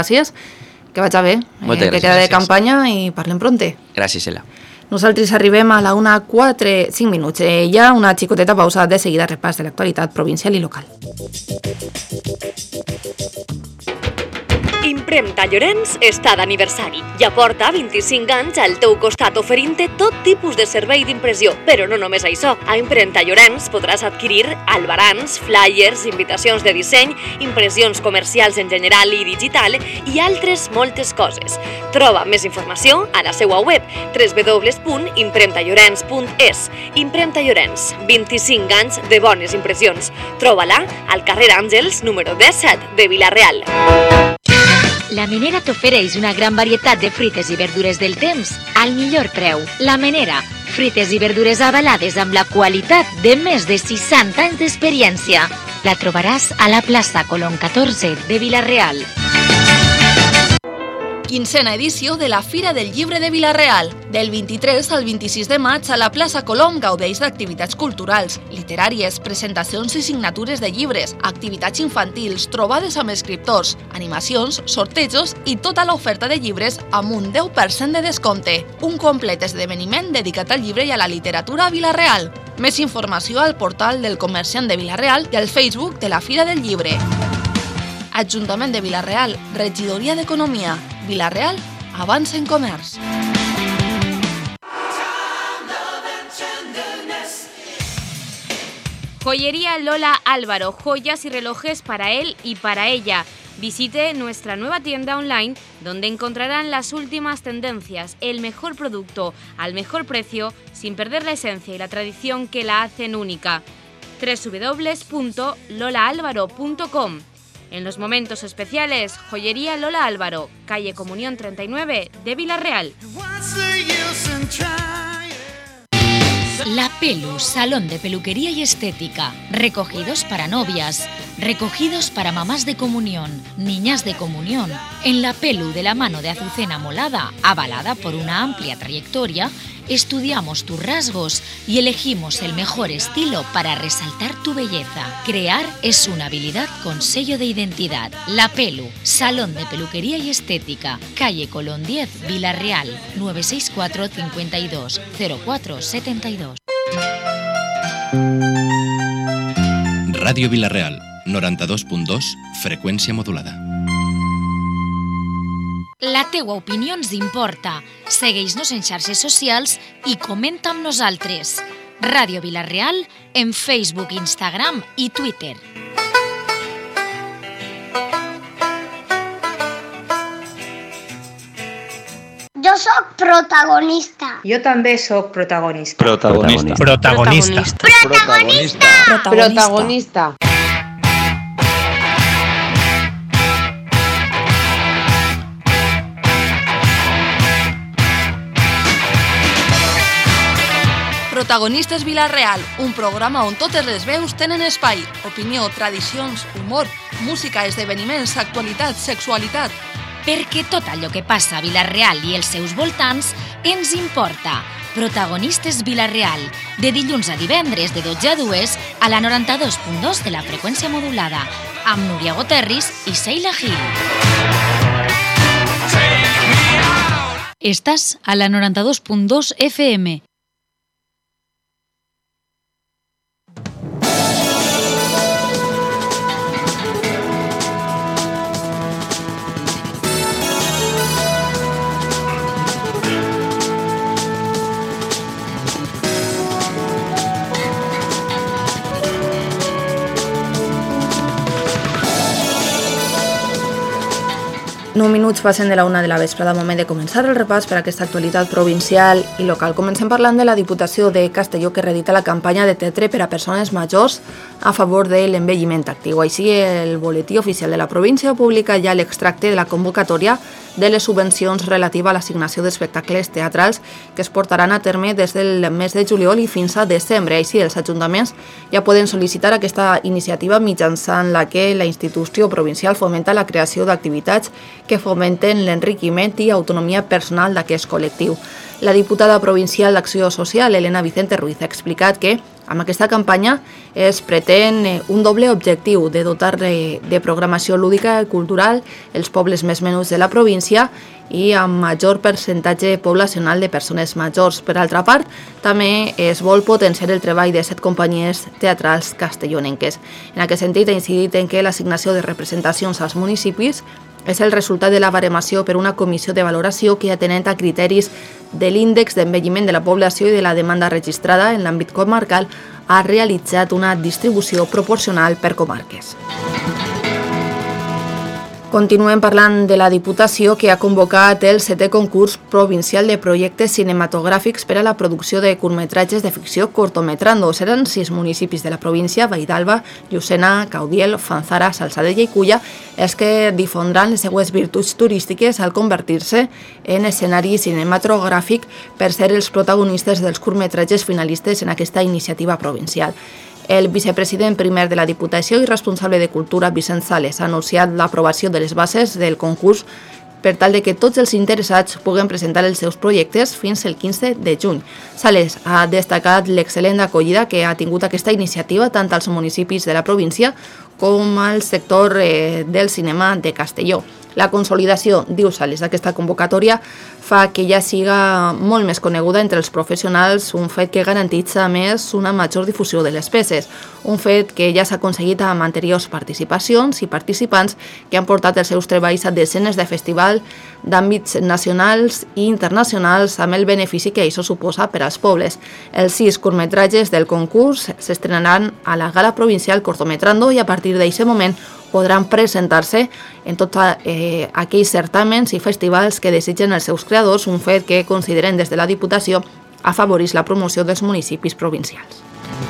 gràcies, que vaig a bé, que queda de campanya i parlem pronte. Gràcies, Ela. Nosaltres arribem a la 1:05. Hi ha una xicoteta pausa, de seguida repàs de l'actualitat provincial i local. Impremta Llorenç està d'aniversari. Ja porta 25 anys al teu costat oferint-te tot tipus de servei d'impressió. Però no només això. A Impremta Llorenç podràs adquirir albarans, flyers, invitacions de disseny, impressions comercials en general i digital i altres moltes coses. Troba més informació a la seva web www.impremtallorens.es. Impremta Llorenç, 25 anys de bones impressions. Troba-la al carrer Àngels, número 17 de Vila-real. La Menera t'ofereix una gran varietat de fruites i verdures del temps al millor preu. La Menera, fruites i verdures avalades amb la qualitat de més de 60 anys d'experiència. La trobaràs a la plaça Colón 14 de Vila-real. 15a edició de la Fira del Llibre de Vila-real. Del 23 al 26 de maig a la plaça Colom gaudeix d'activitats culturals, literàries, presentacions i signatures de llibres, activitats infantils, trobades amb escriptors, animacions, sortejos i tota l'oferta de llibres amb un 10% de descompte. Un complet esdeveniment dedicat al llibre i a la literatura a Vila-real. Més informació al portal del Comerciant de Vila-real i al Facebook de la Fira del Llibre. Ajuntament de Vila-real, Regidoria d'Economia. Vila-real, avança en comerç. Joyería Lola Álvaro, joyas y relojes para él y para ella. Visite nuestra nueva tienda online donde encontrarán las últimas tendencias, el mejor producto al mejor precio sin perder la esencia y la tradición que la hacen única. www.lolaalvaro.com. En los momentos especiales, Joyería Lola Álvaro, calle Comunión 39 de Vila-real. La Pelu, salón de peluquería y estética. Recogidos para novias, recogidos para mamás de comunión, niñas de comunión. En La Pelu, de la mano de Azucena Molada, avalada por una amplia trayectoria, estudiamos tus rasgos y elegimos el mejor estilo para resaltar tu belleza. Crear es una habilidad con sello de identidad. La Pelu, salón de peluquería y estética, calle Colón 10, Vila-real, 964 52 04 72. Ràdio Vila-real, 92.2, freqüència modulada. La teua opinió ens importa. Segueix-nos en xarxes socials i comenta amb nosaltres. Ràdio Vila-real en Facebook, Instagram i Twitter. Jo sóc protagonista. Jo també sóc protagonista. Protagonista. Protagonista. Protagonista. Protagonista. Protagonistes Vila-real, un programa on totes les veus tenen espai. Opinió, tradicions, humor, música, esdeveniments, actualitat, sexualitat. Perquè tot allò que passa a Vila-real i els seus voltants ens importa. Protagonistes Vila-real, de dilluns a divendres de 12 a 2 a la 92.2 de la freqüència modulada, amb Núria Goterris i Sheila Gil. Estàs a la 92.2 FM. Nou minuts passen de la 1 de la vesprada, moment de començar el repàs per a aquesta actualitat provincial i local. Comencem parlant de la Diputació de Castelló, que reedita la campanya de teatre per a persones majors a favor de l'envelliment actiu. Així, el boletí oficial de la província publica ja l'extracte de la convocatòria de les subvencions relativa a l'assignació d'espectacles teatrals que es portaran a terme des del mes de juliol i fins a desembre. Així, els ajuntaments ja poden sol·licitar aquesta iniciativa mitjançant la que la institució provincial fomenta la creació d'activitats que fomenten l'enriquiment i autonomia personal d'aquest col·lectiu. La diputada provincial d'Acció Social, Elena Vicente Ruiz, ha explicat que amb aquesta campanya es pretén un doble objectiu de dotar de programació lúdica i cultural els pobles més menuts de la província i amb major percentatge poblacional de persones majors. Per altra part, també es vol potenciar el treball de 7 companyies teatrals castellonenques. En aquest sentit, ha incidit en que l'assignació de representacions als municipis és el resultat de la baremació per una comissió de valoració que, atenent a criteris de l'índex d'envelliment de la població i de la demanda registrada en l'àmbit comarcal, ha realitzat una distribució proporcional per comarques. Continuem parlant de la Diputació, que ha convocat el 7è concurs provincial de projectes cinematogràfics per a la producció de curtmetratges de ficció cortometrando. Seran 6 municipis de la província, Valldalba, Llucena, Caudiel, Fanzara, Salzadella i Culla, els que difondran les seues virtuts turístiques al convertir-se en escenari cinematogràfic per ser els protagonistes dels curtmetratges finalistes en aquesta iniciativa provincial. El vicepresident primer de la Diputació i responsable de Cultura, Vicent Sales, ha anunciat l'aprovació de les bases del concurs per tal de que tots els interessats puguen presentar els seus projectes fins el 15 de juny. Sales ha destacat l'excel·lent acollida que ha tingut aquesta iniciativa tant als municipis de la província com al sector del cinema de Castelló. La consolidació, diu Sales, d'aquesta convocatòria fa que ja siga molt més coneguda entre els professionals, un fet que garantitza més una major difusió de les peces, un fet que ja s'ha aconseguit amb anteriors participacions i participants que han portat els seus treballs a desenes de festival d'àmbits nacionals i internacionals amb el benefici que això suposa per als pobles. Els 6 curtmetratges del concurs s'estrenaran a la Gala Provincial Cortometrando i a partir d'aquest moment podran presentar-se en tots aquells certàmens i festivals que desitgen els seus creadors, un fet que consideren des de la Diputació afavoreix la promoció dels municipis provincials.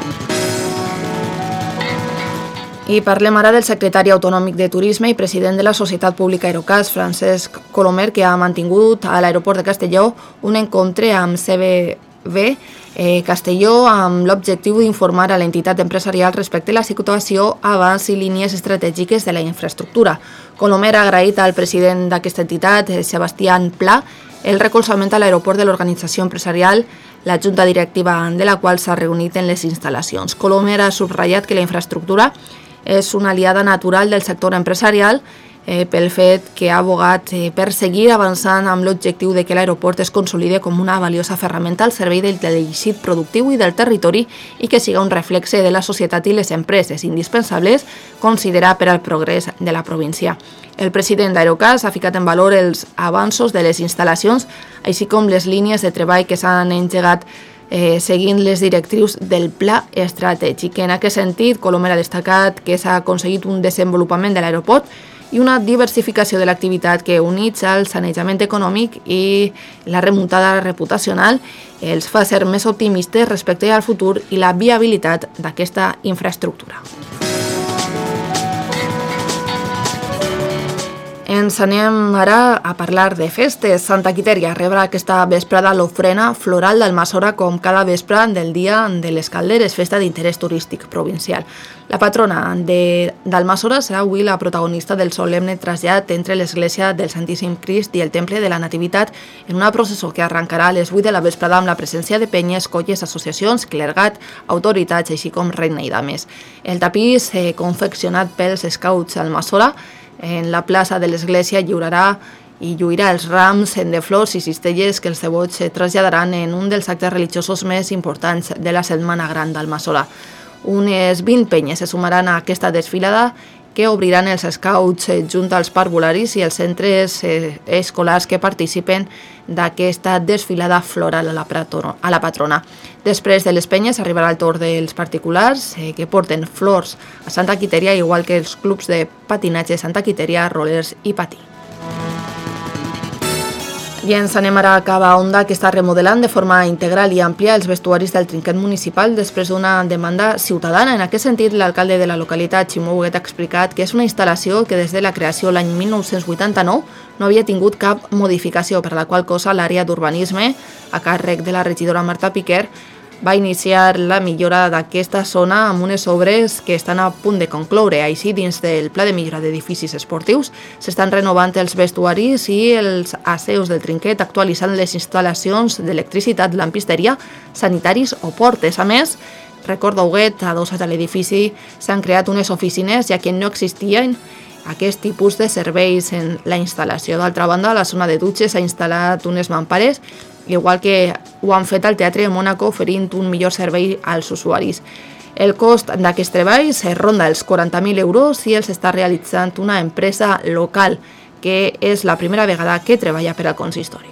I parlem ara del secretari autonòmic de Turisme i president de la Societat Pública Aerocas, Francesc Colomer, que ha mantingut a l'aeroport de Castelló un encontre amb CBB Castelló amb l'objectiu d'informar a l'entitat empresarial respecte a la situació, abans i línies estratègiques de la infraestructura. Colomer ha agraït al president d'aquesta entitat, Sebastián Pla, el recolzament a l'aeroport de l'organització empresarial, la junta directiva de la qual s'ha reunit en les instal·lacions. Colomer ha subratllat que la infraestructura és una aliada natural del sector empresarial pel fet que ha abogat per seguir avançant amb l'objectiu de que l'aeroport es consolide com una valiosa ferramenta al servei del teixit productiu i del territori i que siga un reflexe de la societat i les empreses indispensables considerar per al progrés de la província. El president d'Aerocas ha ficat en valor els avanços de les instal·lacions, així com les línies de treball que s'han engegat seguint les directrius del pla estratègic. En aquest sentit, Colomer ha destacat que s'ha aconseguit un desenvolupament de l'aeroport i una diversificació de l'activitat que, units al sanejament econòmic i la remuntada reputacional, els fa ser més optimistes respecte al futur i la viabilitat d'aquesta infraestructura. Ens anem ara a parlar de festes. Santa Quitèria rebrà aquesta vesprada l'ofrena floral d'Almassora com cada vespre del Dia de les Calderes, festa d'interès turístic provincial. La patrona d'Almassora serà avui la protagonista del solemne trasllat entre l'església del Santíssim Crist i el Temple de la Nativitat en una processó que arrencarà a les 8 de la vesprada amb la presència de penyes, colles, associacions, clergat, autoritats, així com reina i dames. El tapís confeccionat pels Scouts Almassora en la plaça de l'església lluirà els rams de flors i cistelles que els devots traslladaran en un dels actes religiosos més importants de la Setmana Gran d'Almassora. Unes 20 penyes se sumaran a aquesta desfilada que obriran els Scouts junt als parvularis i els centres escolars que participen d'aquesta desfilada floral a la patrona. Després de les penyes arribarà el torn dels particulars que porten flors a Santa Quitèria, igual que els clubs de patinatge Santa Quitèria, rollers i patí. I ens anem ara a Cava Onda, que està remodelant de forma integral i àmplia els vestuaris del trinquet municipal després d'una demanda ciutadana. En aquest sentit, l'alcalde de la localitat, Ximo Huguet, ha explicat que és una instal·lació que des de la creació l'any 1989 no havia tingut cap modificació, per la qual cosa l'àrea d'urbanisme, a càrrec de la regidora Marta Piquer, va iniciar la millora d'aquesta zona amb unes obres que estan a punt de concloure. Així, dins del pla de millora d'edificis esportius, s'estan renovant els vestuaris i els asseus del trinquet, actualitzant les instal·lacions d'electricitat, lampisteria, sanitaris o portes. A més, recordeu-ho, adossat a l'edifici s'han creat unes oficines, ja que no existien aquest tipus de serveis en la instal·lació. D'altra banda, a la zona de dutxes s'ha instal·lat unes mampares, igual que ho han fet al Teatre de Mònaco, oferint un millor servei als usuaris. El cost d'aquests treballs ronda els 40.000 euros i els està realitzant una empresa local, que és la primera vegada que treballa per al consistori.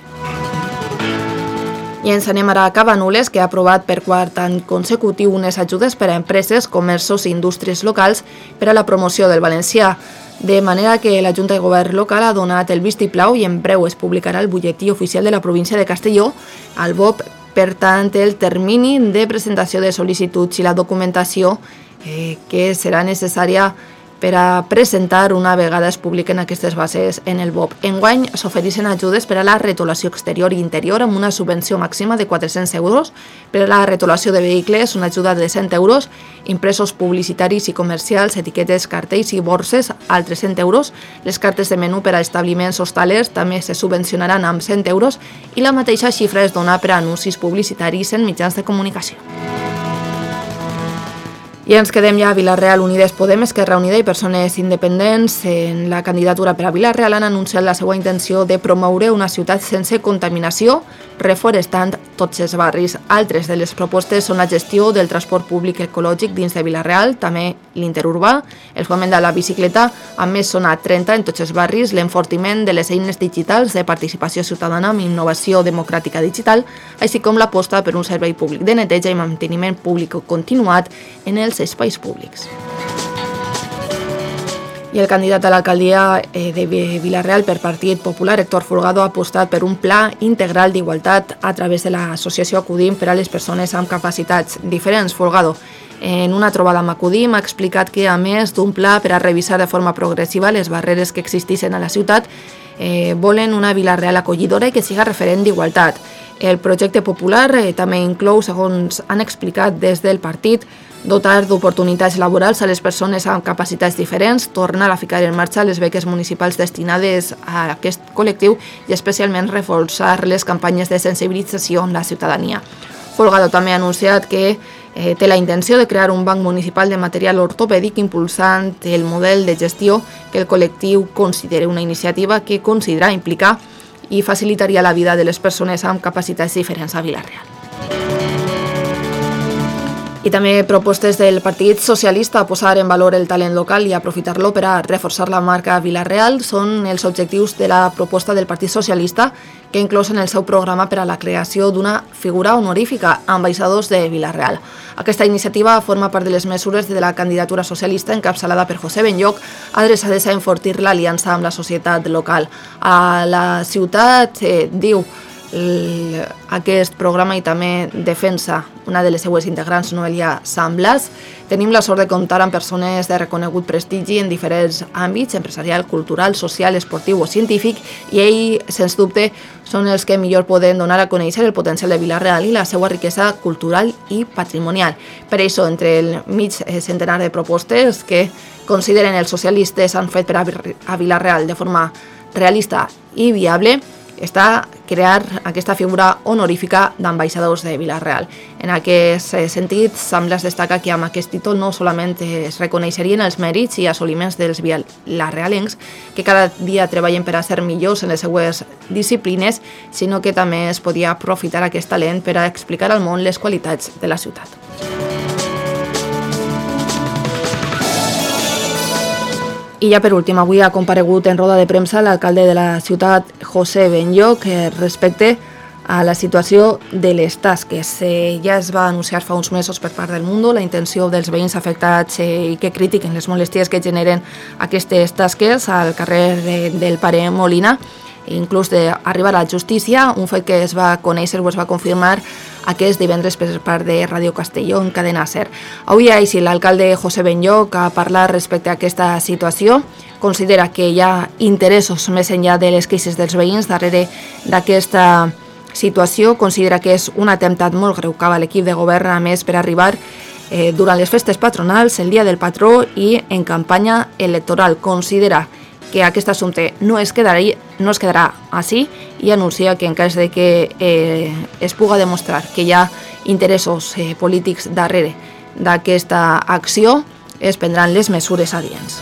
I ens anem ara a Cabanules, que ha aprovat per quart any consecutiu unes ajudes per a empreses, comerços i indústries locals per a la promoció del valencià, de manera que la Junta de Govern local ha donat el vistiplau i en breu es publicarà el butlletí oficial de la província de Castelló, al BOP. Per tant, el termini de presentació de sol·licituds i la documentació que serà necessària per a presentar una vegada es publiquen aquestes bases en el BOP. Enguany s'ofereixen ajudes per a la retolació exterior i interior amb una subvenció màxima de 400 euros, per a la retolació de vehicles una ajuda de 100 euros, impresos publicitaris i comercials, etiquetes, cartells i borses al 300 euros, les cartes de menú per a establiments hostalers també se subvencionaran amb 100 euros i la mateixa xifra es dona per a anuncis publicitaris en mitjans de comunicació. I ens quedem ja a Vila-real. Unides Podem, Esquerra Unida i Persones Independents en la candidatura per a Vila-real han anunciat la seva intenció de promoure una ciutat sense contaminació, reforestant tots els barris. Altres de les propostes són la gestió del transport públic ecològic dins de Vila-real, també l'interurbà, el foment de la bicicleta amb més zona 30 en tots els barris, l'enfortiment de les eines digitals de participació ciutadana amb innovació democràtica digital, així com l'aposta per un servei públic de neteja i manteniment públic continuat en els espais públics. I el candidat a l'alcaldia de Vila-real per Partit Popular, Héctor Folgado, ha apostat per un pla integral d'igualtat a través de l'associació Acudim per a les persones amb capacitats diferents. Folgado, en una trobada amb Acudim, ha explicat que, a més d'un pla per a revisar de forma progressiva les barreres que existeixen a la ciutat, volen una Vila-real acollidora i que siga referent d'igualtat. El projecte popular també inclou, segons han explicat des del partit, dotar d'oportunitats laborals a les persones amb capacitats diferents, tornar a ficar en marxa les beques municipals destinades a aquest col·lectiu i especialment reforçar les campanyes de sensibilització amb la ciutadania. Folgado també ha anunciat que té la intenció de crear un banc municipal de material ortopèdic impulsant el model de gestió que el col·lectiu considera una iniciativa que considera implicar i facilitaria la vida de les persones amb capacitats diferents a Vila-real. I també propostes del Partit Socialista a posar en valor el talent local i aprofitar-lo per a reforçar la marca Vila-real són els objectius de la proposta del Partit Socialista que inclòs en el seu programa per a la creació d'una figura honorífica ambaixadors de Vila-real. Aquesta iniciativa forma part de les mesures de la candidatura socialista encapçalada per José Benlloch, adreçades a enfortir l'aliança amb la societat local. A la ciutat, diu, aquest programa i també defensa una de les seues integrants, Noelia Samblas. Tenim la sort de comptar amb persones de reconegut prestigi en diferents àmbits, empresarial, cultural, social, esportiu o científic, i ells, sens dubte, són els que millor poden donar a conèixer el potencial de Vila-real i la seva riquesa cultural i patrimonial. Per això, entre el mig centenar de propostes que consideren els socialistes han fet per a Vila-real de forma realista i viable, està crear aquesta figura honorífica d'ambaixadors de Vila-real. En aquest sentit, Samblas destaca que amb aquest títol no solament es reconeixerien els mèrits i assoliments dels vilarealencs, que cada dia treballen per a ser millors en les seues disciplines, sinó que també es podia aprofitar aquest talent per a explicar al món les qualitats de la ciutat. I ja per últim, avui ha comparegut en roda de premsa l'alcalde de la ciutat, José Benlloch, respecte a la situació de les tasques. Ja es va anunciar fa uns mesos per part del Mundo la intenció dels veïns afectats i que critiquen les molèsties que generen aquestes tasques al carrer del Pare Molina, inclús d'arribar a la justícia, un fet que es va conèixer o es va confirmar aquest divendres per part de Ràdio Castelló en Cadena SER. Avui així l'alcalde José Benlloch ha parlat respecte a aquesta situació. Considera que hi ha interessos més enllà de les queixes dels veïns darrere d'aquesta situació considera que és un atemptat molt greu cap a l'equip de govern, a més per arribar durant les festes patronals, el dia del patró i en campanya electoral. Considera que aquest assumpte no es quedarà així i anuncia que en cas de que es puga demostrar que hi ha interessos polítics darrere d'aquesta acció, es prendran les mesures adients.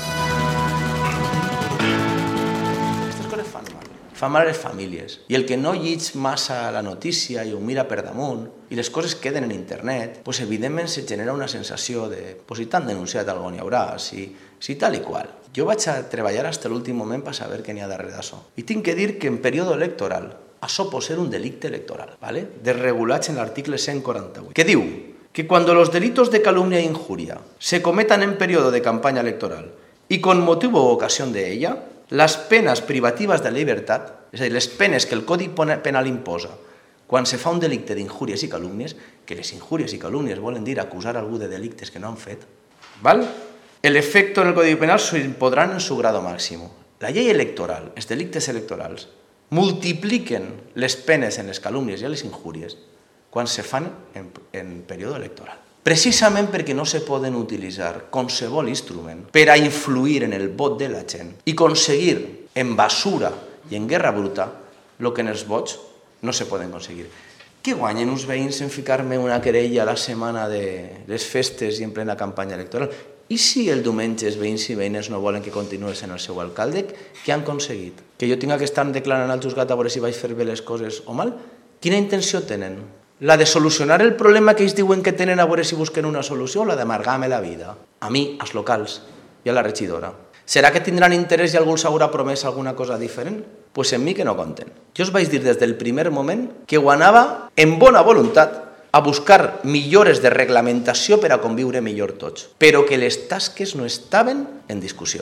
Fa mal a les famílies. I el que no llig massa la notícia i ho mira per damunt i les coses queden en internet, doncs evidentment se genera una sensació de si t'han denunciat algú n'hi haurà, si tal i qual. Jo vaig a treballar fins a l'últim moment per saber què n'hi ha darrere d'això. I tinc que dir que en període electoral això pot ser un delicte electoral, desregulats en l'article 148, que diu que cuando los delitos de calumnia e injuria se cometan en periodo de campaña electoral y con motivo o ocasión de ella, les penes privatives de la llibertat, és a dir, les penes que el Codi Penal imposa quan se fa un delicte d'injúries i calúmnies, que les injúries i calúmnies volen dir acusar algú de delictes que no han fet, el efecto en el Código Penal se impondrán en su grado máximo. La llei electoral, els delictes electorals, multipliquen les penes en les calúmnies i les injúries quan se fan en període electoral. Precisament perquè no se poden utilitzar qualsevol instrument per a influir en el vot de la gent i aconseguir en basura i en guerra bruta el que en els vots no se poden aconseguir. Què guanyen uns veïns en ficar-me una querella a la setmana de les festes i en plena campanya electoral? I si el diumenge els veïns i veïnes no volen que continuï sent el seu alcalde, què han aconseguit? Que jo tinga que estar declarant al juzgat a veure si vaig fer bé les coses o mal? Quina intenció tenen? La de solucionar el problema que ells diuen que tenen a veure si busquen una solució o la d'amargar-me la vida? A mi, als locals i a la regidora. Serà que tindran interès i algú els haurà promès alguna cosa diferent? Doncs en mi que no compten. Jo us vaig dir des del primer moment que ho anava en bona voluntat a buscar millores de reglamentació per a conviure millor tots, però que les tasques no estaven en discussió.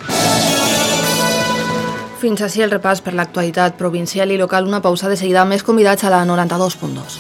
Fins així el repàs per l'actualitat provincial i local. Una pausa, de seguida més convidats a la 92.2.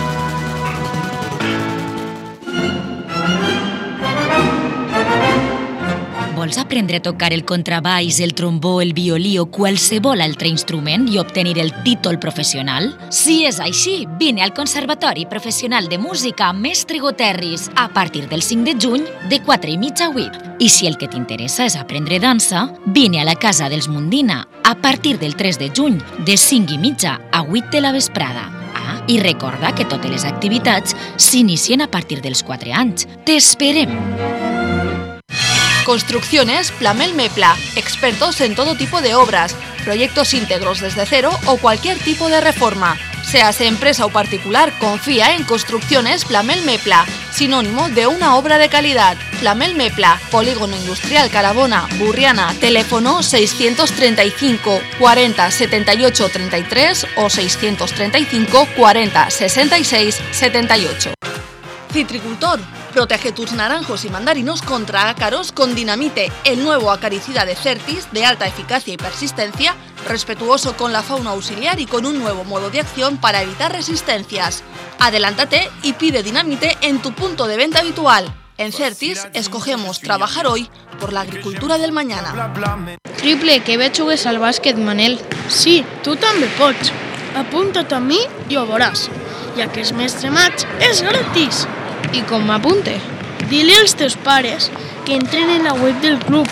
Vols aprendre a tocar el contrabaix, el trombó, el violí o qualsevol altre instrument i obtenir el títol professional? Si és així, vine al Conservatori Professional de Música Mestre Goterris a partir del 5 de juny de 4:30 a 8. I si el que t'interessa és aprendre dansa, vine a la Casa dels Mundina a partir del 3 de juny de 5:30 a 8 de la vesprada. I recorda que totes les activitats s'inicien a partir dels 4 anys. T'esperem! Construcciones Plamel Mepla, expertos en todo tipo de obras, proyectos íntegros desde cero o cualquier tipo de reforma. Seas empresa o particular, confía en Construcciones Plamel Mepla, sinónimo de una obra de calidad. Plamel Mepla, Polígono Industrial Carabona, Burriana, teléfono 635 40 78 33 o 635 40 66 78. Citricultor, protege tus naranjos y mandarinos contra ácaros con Dinamite, el nuevo acaricida de Certis de alta eficacia y persistencia, respetuoso con la fauna auxiliar y con un nuevo modo de acción para evitar resistencias. Adelántate y pide Dinamite en tu punto de venta habitual. En Certis escogemos trabajar hoy por la agricultura del mañana. Triple, que bé jugues al bàsquet, Manel. Sí, tu també pots. Apunta't a mi i ho veuràs. Ja que és mes de maig, és gratis. I com m'apunte? Dile als teus pares que entren en la web del club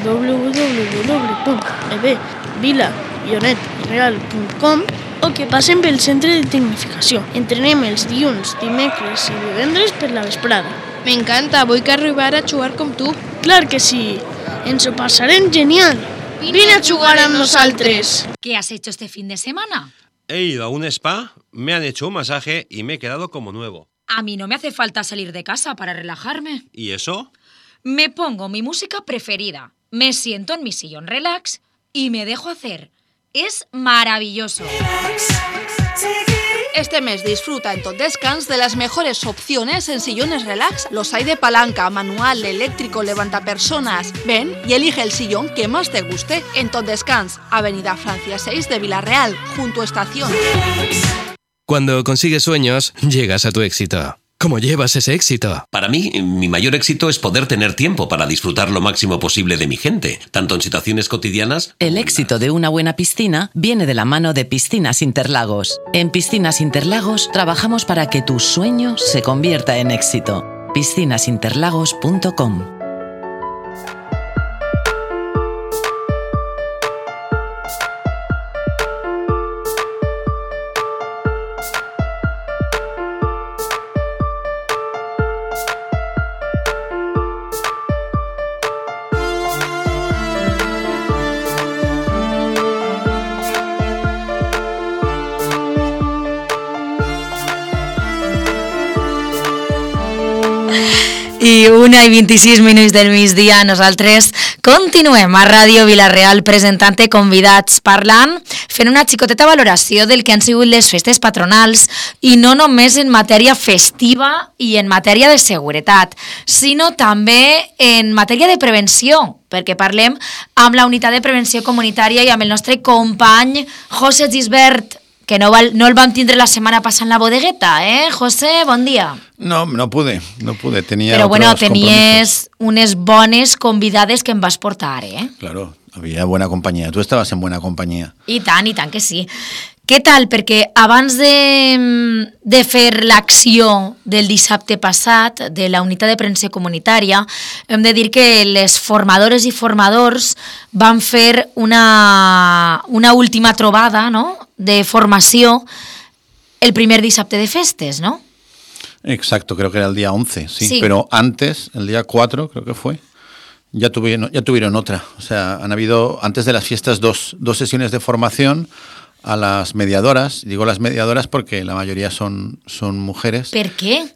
www.vila-real.com o que passen pel centre de tecnificació. Entrenem els dilluns, dimecres i divendres per la vesprada. M'encanta, vull que arribar a jugar com tu. Clar que sí, ens ho passarem genial. Vine a jugar amb nosaltres. ¿Qué has hecho este fin de semana? He ido a un spa, me han hecho un masaje y me he quedado como nuevo. A mí no me hace falta salir de casa para relajarme. ¿Y eso? Me pongo mi música preferida, me siento en mi sillón relax y me dejo hacer. Es maravilloso. Este mes disfruta en Tot Descans de las mejores opciones en sillones relax. Los hay de palanca, manual, eléctrico, levantapersonas. Ven y elige el sillón que más te guste en Tot Descans, Avenida Francia 6 de Villarreal, junto a Estación. Cuando consigues sueños, llegas a tu éxito. ¿Cómo llevas ese éxito? Para mí, mi mayor éxito es poder tener tiempo para disfrutar lo máximo posible de mi gente, tanto en situaciones cotidianas... El éxito de una buena piscina viene de la mano de Piscinas Interlagos. En Piscinas Interlagos trabajamos para que tu sueño se convierta en éxito. piscinasinterlagos.com. I 1:26 del migdia, nosaltres continuem a Ràdio Vila-real presentant convidats, parlant, fent una xicoteta valoració del que han sigut les festes patronals i no només en matèria festiva i en matèria de seguretat, sinó també en matèria de prevenció, perquè parlem amb la unitat de prevenció comunitària i amb el nostre company José Gisbert, que no el vam tindre la setmana passada en la bodegueta, José? Bon dia. No pude. Tenía Però bueno, tenies unes bones convidades que em vas portar, Claro, había buena compañía. Tú estabas en buena compañía. I tant que sí. Què tal? Perquè abans de fer l'acció del dissabte passat de la unitat de prevenció comunitària, hem de dir que les formadores i formadors van fer una última trobada, no?, de formació el primer dissabte de festes, ¿no? Exacto, creo que era el día 11, sí. Pero antes, el día 4, creo que fue, ya tuvieron otra. O sea, han habido, antes de las fiestas, dos sesiones de formación a las mediadoras. Digo las mediadoras porque la mayoría son mujeres. ¿Per qué?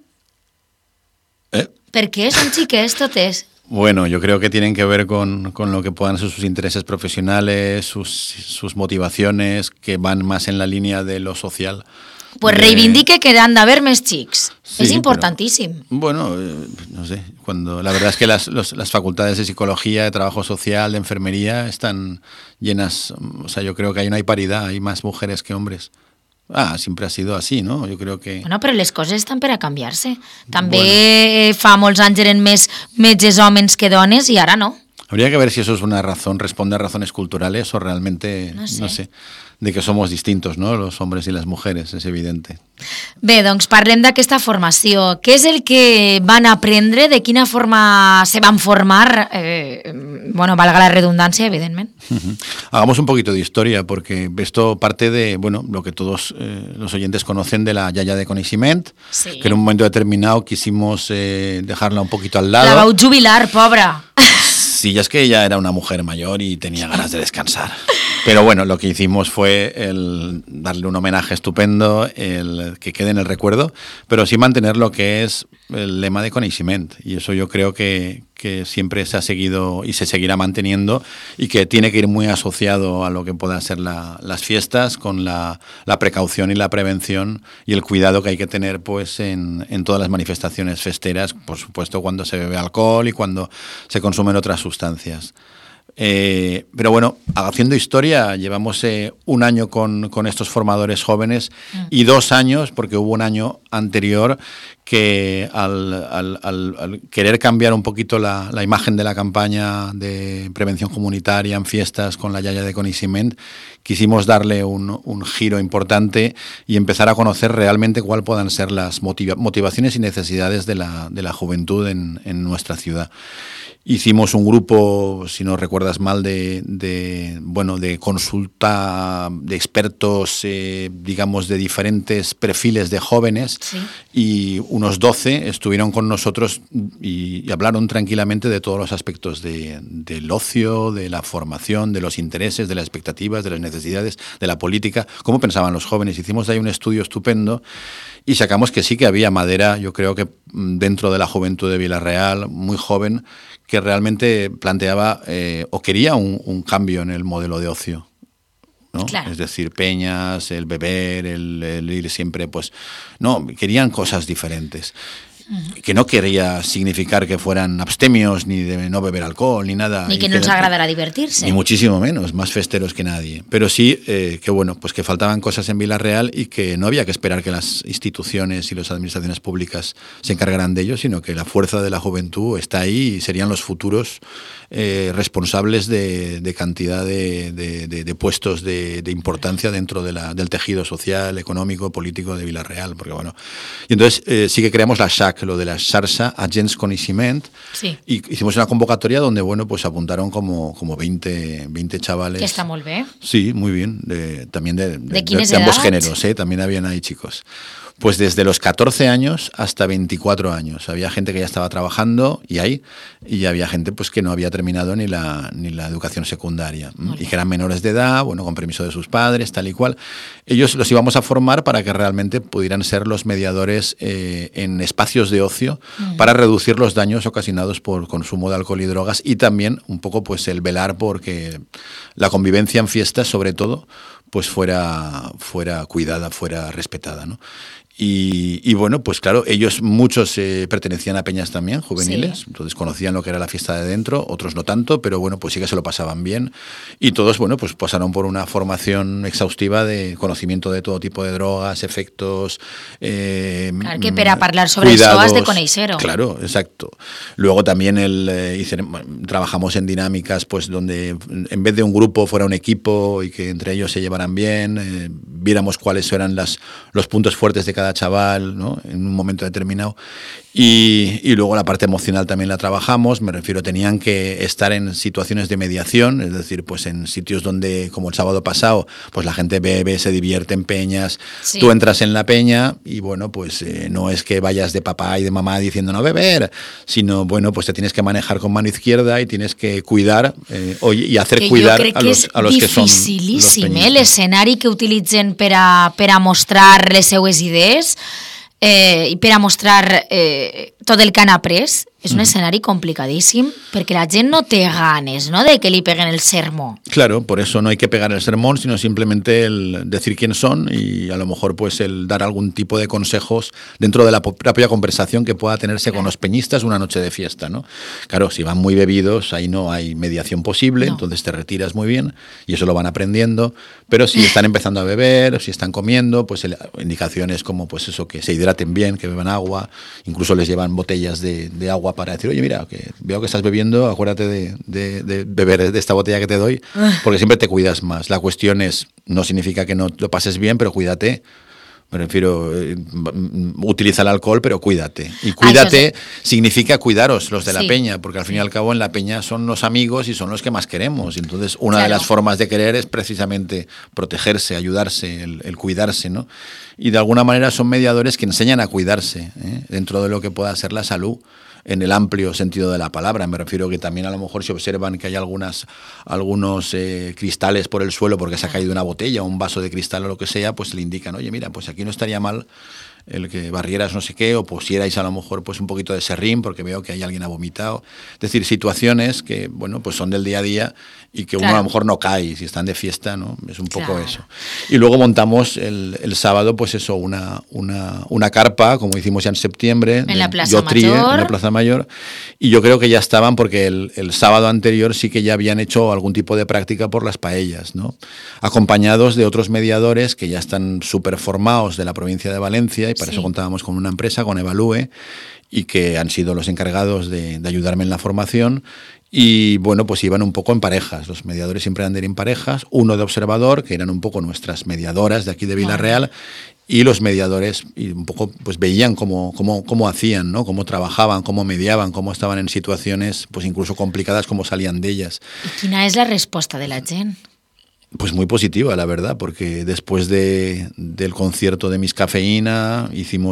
¿Per qué son xiques totes? Bueno, yo creo que tienen que ver con lo que puedan ser sus intereses profesionales, sus motivaciones, que van más en la línea de lo social. Pues reivindique que han d'haver més xics. Sí, es importantíssim. Pero, bueno, no sé, la verdad es que las facultades de psicología, de trabajo social, de enfermería están llenas, o sea, yo creo que hay una paridad, hay más mujeres que hombres. Siempre ha sido así, ¿no? Yo creo que... Bueno, però les coses estan per a canviar-se. També fa molts anys eren més metges homes que dones i ara no. Habría que ver si eso es una razón, responde a razones culturales o realmente, no sé, de que somos distintos, ¿no? Los hombres y las mujeres, es evidente. Bé, doncs parlem d'aquesta formació. Què és el que van aprendre? De quina forma se van formar? Bueno, valga la redundancia, evidentemente. Hagamos un poquito de historia, porque esto parte de, bueno, lo que todos los oyentes conocen de la Yaya de Coneixement, sí, que en un momento determinado quisimos dejarla un poquito al lado. La vau jubilar, pobra. Sí, ya es que ella era una mujer mayor y tenía ganas de descansar. Pero bueno, lo que hicimos fue darle un homenaje estupendo, que quede en el recuerdo, pero sí mantener lo que es el lema de Coneixement. Y eso yo creo que siempre se ha seguido y se seguirá manteniendo, y que tiene que ir muy asociado a lo que puedan ser las fiestas, con la precaución y la prevención y el cuidado que hay que tener pues en todas las manifestaciones festeras, por supuesto cuando se bebe alcohol y cuando se consumen otras sustancias. Pero bueno, haciendo historia, llevamos un año con estos formadores jóvenes y 2 años, porque hubo un año anterior que al querer cambiar un poquito la imagen de la campaña de prevención comunitaria en fiestas con la Yaya de Coneixement, quisimos darle un giro importante y empezar a conocer realmente cuál puedan ser las motivaciones y necesidades de la juventud en nuestra ciudad. Hicimos un grupo, si no recuerdas mal, de consulta de expertos, digamos, de diferentes perfiles de jóvenes, sí, y unos 12 estuvieron con nosotros y hablaron tranquilamente de todos los aspectos del ocio, de la formación, de los intereses, de las expectativas, de las necesidades, de la política, cómo pensaban los jóvenes. Hicimos ahí un estudio estupendo y sacamos que sí que había madera, yo creo que dentro de la juventud de Vila-real, muy joven, que realmente planteaba o quería un cambio en el modelo de ocio, ¿no? Claro. Es decir, peñas, el beber, el ir siempre, pues no, querían cosas diferentes. que no quería significar que fueran abstemios, ni de no beber alcohol, ni nada. Ni que no les agradara divertirse. Ni muchísimo menos, más festeros que nadie. Pero sí que bueno, pues que faltaban cosas en Vila-real y que no había que esperar que las instituciones y las administraciones públicas se encargaran de ello, sino que la fuerza de la juventud está ahí y serían los futuros responsables de cantidad de puestos de importancia dentro del tejido social, económico, político de Vila-real. Porque bueno, y entonces sí que creamos la SAC, lo de la Xarxa Agents Coneixement, sí. Y hicimos una convocatoria donde bueno, pues apuntaron como 20 chavales. Que está muy bien. Sí, muy bien, también de ambos géneros, también habían ahí chicos. Pues desde los 14 años hasta 24 años. Había gente que ya estaba trabajando y había gente pues que no había terminado ni la educación secundaria. Y que eran menores de edad, bueno, con permiso de sus padres, tal y cual. Ellos los íbamos a formar para que realmente pudieran ser los mediadores en espacios de ocio para reducir los daños ocasionados por consumo de alcohol y drogas, y también un poco pues el velar porque la convivencia en fiestas, sobre todo, pues fuera cuidada, fuera respetada, ¿no? Y bueno, pues claro, ellos muchos pertenecían a peñas también, juveniles, sí. Entonces conocían lo que era la fiesta de dentro, otros no tanto, pero bueno, pues sí que se lo pasaban bien. Y todos, bueno, pues pasaron por una formación exhaustiva de conocimiento de todo tipo de drogas, efectos, claro, que para hablar sobre eso has de conocer. Claro, exacto. Luego también trabajamos en dinámicas pues donde en vez de un grupo fuera un equipo y que entre ellos se llevaran bien, viéramos cuáles eran los puntos fuertes de cada chaval, ¿no? En un momento determinado. Y luego la parte emocional también la trabajamos, me refiero, tenían que estar en situaciones de mediación, es decir, pues en sitios donde, como el sábado pasado, pues la gente bebe, se divierte en peñas, sí. Tú entras en la peña y bueno, pues no es que vayas de papá y de mamá diciendo no beber, sino bueno, pues te tienes que manejar con mano izquierda y tienes que cuidar y hacer que cuidar a los que son los peñistes. L'escenari que utilitzen per a mostrar les seues idees i per a mostrar tot el que han après, és un escenari complicadíssim perquè la gent no té ganes, ¿no?, de que li peguen el sermón. Claro, por eso no hay que pegar el sermón, sino simplemente el decir quién son y a lo mejor pues el dar algún tipo de consejos dentro de la propia conversación que pueda tenerse con los peñistas una noche de fiesta, ¿no? Claro, si van muy bebidos, ahí no hay mediación posible, entonces te retiras muy bien y eso lo van aprendiendo, pero si están empezando a beber, si están comiendo, pues indicaciones como pues eso, que se hidraten bien, que beban agua, incluso les llevan botellas de agua para decir, oye, mira, que veo que estás bebiendo, acuérdate de beber de esta botella que te doy, porque siempre te cuidas más. La cuestión es, no significa que no lo pases bien, pero cuídate. Me refiero, utiliza el alcohol, pero cuídate. Y cuídate significa cuidaros los de la peña, porque al fin y al cabo en la peña son los amigos y son los que más queremos. Entonces, una de las formas de querer es precisamente protegerse, ayudarse, el cuidarse, ¿no? Y de alguna manera son mediadores que enseñan a cuidarse, dentro de lo que pueda ser la salud, en el amplio sentido de la palabra. Me refiero que también a lo mejor si observan que hay algunos cristales por el suelo porque se ha caído una botella o un vaso de cristal o lo que sea, pues le indican, oye, mira, pues aquí no estaría mal el que barrieras no sé qué o pusierais a lo mejor pues un poquito de serrín porque veo que hay alguien ha vomitado. Es decir, situaciones que, bueno, pues son del día a día y que uno a lo mejor no cae si están de fiesta, ¿no? Es un poco eso. Y luego montamos el sábado, pues eso, una carpa, como hicimos ya en septiembre, en la Plaza Mayor. En la Plaza Mayor, y yo creo que ya estaban porque el sábado anterior sí que ya habían hecho algún tipo de práctica por las paellas, ¿no? Acompañados de otros mediadores que ya están súper formados de la provincia de Valencia, y para eso contábamos con una empresa, con Evalue, y que han sido los encargados de ayudarme en la formación. Y bueno, pues iban un poco en parejas. Los mediadores siempre han de ir en parejas, uno de observador, que eran un poco nuestras mediadoras de aquí de Vila-real, y los mediadores y un poco pues veían cómo hacían, ¿no? Cómo trabajaban, cómo mediaban, cómo estaban en situaciones pues incluso complicadas, cómo salían de ellas. ¿Y quina és la resposta de la gent? Pues muy positiva, la verdad, porque después del concierto de Miss Cafeína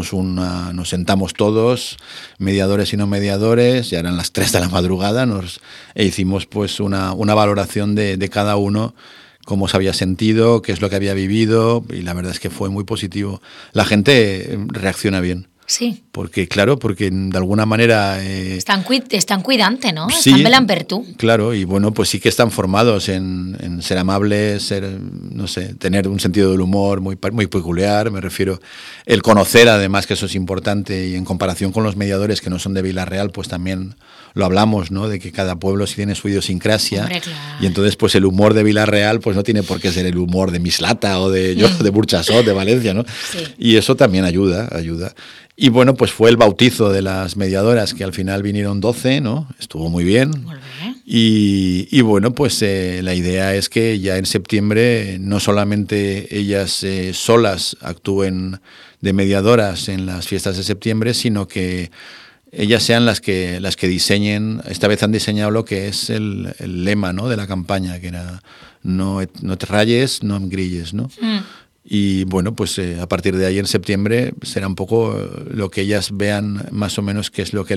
nos sentamos todos, mediadores y no mediadores, ya eran las 3 de la madrugada, e hicimos pues una valoración de cada uno, cómo se había sentido, qué es lo que había vivido, y la verdad es que fue muy positivo. La gente reacciona bien. Sí. Porque de alguna manera... Están cuidante, ¿no? Sí, Están velant per tu. Claro, y bueno, pues sí que están formados en ser amables, no sé, tener un sentido del humor muy peculiar, me refiero. El conocer, además, que eso es importante, y en comparación con los mediadores que no son de Vila-real, pues también lo hablamos, ¿no? De que cada pueblo sí tiene su idiosincrasia. Hombre, claro. Y entonces, pues el humor de Vila-real pues no tiene por qué ser el humor de Mislata o de Burchasot, de Valencia, ¿no? Sí. Y eso también ayuda. Y bueno, pues fue el bautizo de las mediadoras, que al final vinieron 12, ¿no? Estuvo muy bien. Muy bien. Y bueno, pues la idea es que ya en septiembre no solamente ellas solas actúen de mediadoras en las fiestas de septiembre, sino que ellas sean las que diseñen. Esta vez han diseñado lo que es el lema, ¿no?, de la campaña, que era no te rayes, no grilles, ¿no? Y bueno, pues a partir de ahí en septiembre será un poco lo que ellas vean más o menos qué es lo que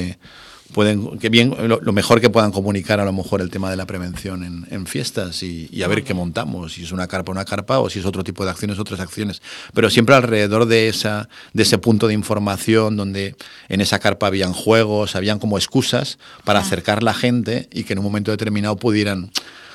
lo mejor que puedan comunicar, a lo mejor, el tema de la prevención en fiestas, y a ver qué montamos, si es una carpa, o si es otro tipo de acciones, otras acciones, pero siempre alrededor de ese punto de información, donde en esa carpa habían juegos, habían como excusas para acercar la gente y que en un momento determinado pudieran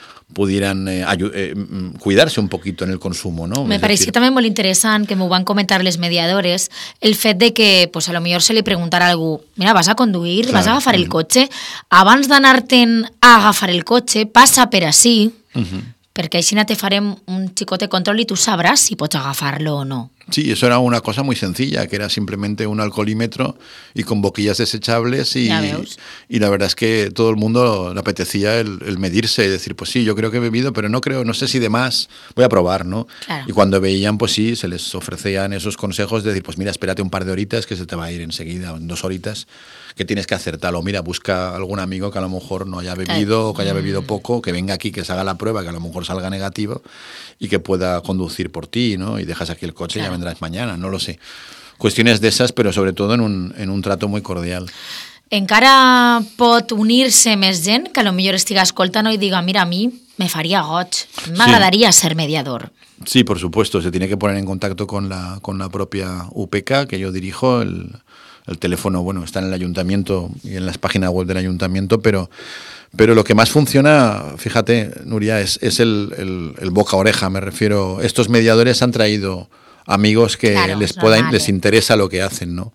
cuidarse un poquito en el consumo, ¿no? Me pareció también molt interessant, que m'ho van comentar les mediadores, el fet de que pues, a lo millor se li preguntara a algú, mira, vas a conduir, vas a agafar el cotxe, abans d'anar-te'n a agafar el cotxe, passa per ací, perquè així te farem un xicot de control i tu sabràs si pots agafar-lo o no. Sí, eso era una cosa muy sencilla, que era simplemente un alcoholímetro y con boquillas desechables, y la verdad es que todo el mundo le apetecía el medirse y decir, pues sí, yo creo que he bebido, pero no sé si de más, voy a probar, ¿no? Claro. Y cuando veían, pues sí, se les ofrecían esos consejos de decir, pues mira, espérate un par de horitas que se te va a ir enseguida, en 2 horitas, que tienes que hacer tal, o mira, busca algún amigo que a lo mejor no haya bebido, o que haya bebido poco, que venga aquí, que se haga la prueba, que a lo mejor salga negativo y que pueda conducir por ti, ¿no? Y dejas aquí el coche, ya vendrás mañana, no lo sé. Cuestiones de esas, pero sobre todo en un trato muy cordial. Encara pot unir-se més gent que a lo millor estiga escoltant i diga, mira, a mi me faria goig, m'agradaria ser mediador. Sí, por supuesto, se tiene que poner en contacto con la propia UPK que yo dirijo. El teléfono, bueno, está en el ayuntamiento y en las páginas web del ayuntamiento, pero lo que más funciona, fíjate, Nuria, es el boca a oreja, me refiero. Estos mediadores han traído amigos que les interesa lo que hacen, ¿no?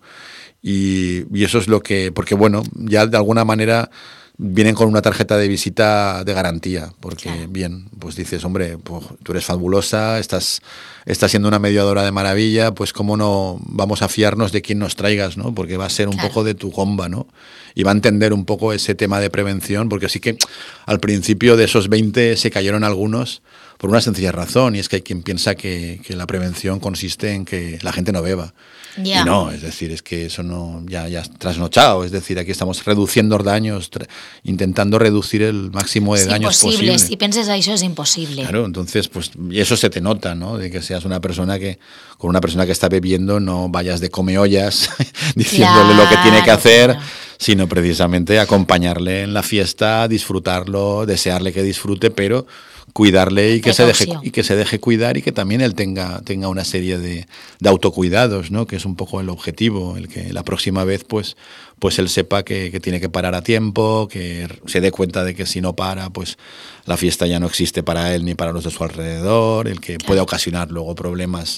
Y eso es lo que, porque bueno, ya de alguna manera vienen con una tarjeta de visita de garantía, porque bien, pues dices, hombre, pues tú eres fabulosa, estás siendo una mediadora de maravilla, pues cómo no vamos a fiarnos de quién nos traigas, ¿no? Porque va a ser un poco de tu comba, ¿no? Y va a entender un poco ese tema de prevención, porque sí que al principio de esos 20 se cayeron algunos por una sencilla razón, y es que hay quien piensa que la prevención consiste en que la gente no beba. Yeah. Y no, es decir, es que eso no, ya trasnochado, es decir, aquí estamos reduciendo daños, intentando reducir el máximo de daños posible. Si piensas eso es imposible. Claro, entonces, pues, y eso se te nota, ¿no? De que seas una persona que está bebiendo, no vayas de comeollas diciéndole lo que tiene que hacer, sino precisamente acompañarle en la fiesta, disfrutarlo, desearle que disfrute, pero cuidarle y que se deje cuidar, y que también él tenga una serie de autocuidados, ¿no? Que es un poco el objetivo, el que la próxima vez pues él sepa que tiene que parar a tiempo, que se dé cuenta de que si no para, pues la fiesta ya no existe para él ni para los de su alrededor, el que puede ocasionar luego problemas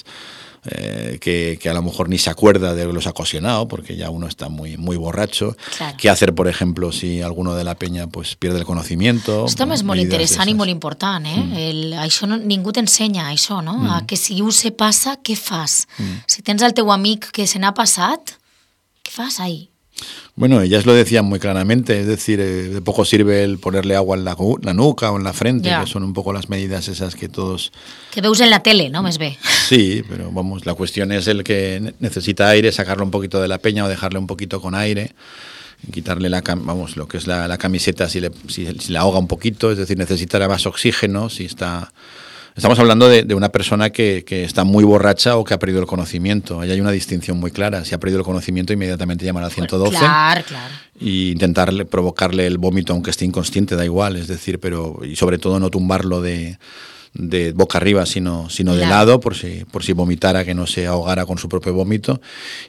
que a lo mejor ni se acuerda de los ha ocasionado, porque ya uno está muy, muy borracho. Claro. ¿Qué hacer, por ejemplo, si alguno de la peña pues pierde el conocimiento? Esto és molt interessant i molt important, Això ningú t'ensenya, això, no? A que si un se passa, què fas? Si tens el teu amic que se n'ha passat, què fas ahí? Bueno, ellas lo decían muy claramente, es decir, de poco sirve el ponerle agua en la nuca o en la frente, que son un poco las medidas esas que todos... Que veus en la tele, ¿no? Més bé. Sí, pero vamos, la cuestión es el que necesita aire, sacarlo un poquito de la peña o dejarle un poquito con aire, quitarle lo que es la camiseta si la ahoga un poquito, es decir, necesitará más oxígeno si está... Estamos hablando de una persona que está muy borracha o que ha perdido el conocimiento. Ahí hay una distinción muy clara. Si ha perdido el conocimiento, inmediatamente llamar al 112. Claro. Y intentar provocarle el vómito, aunque esté inconsciente, da igual. Es decir, y sobre todo no tumbarlo de de boca arriba, sino de lado, por si vomitara, que no se ahogara con su propio vómito.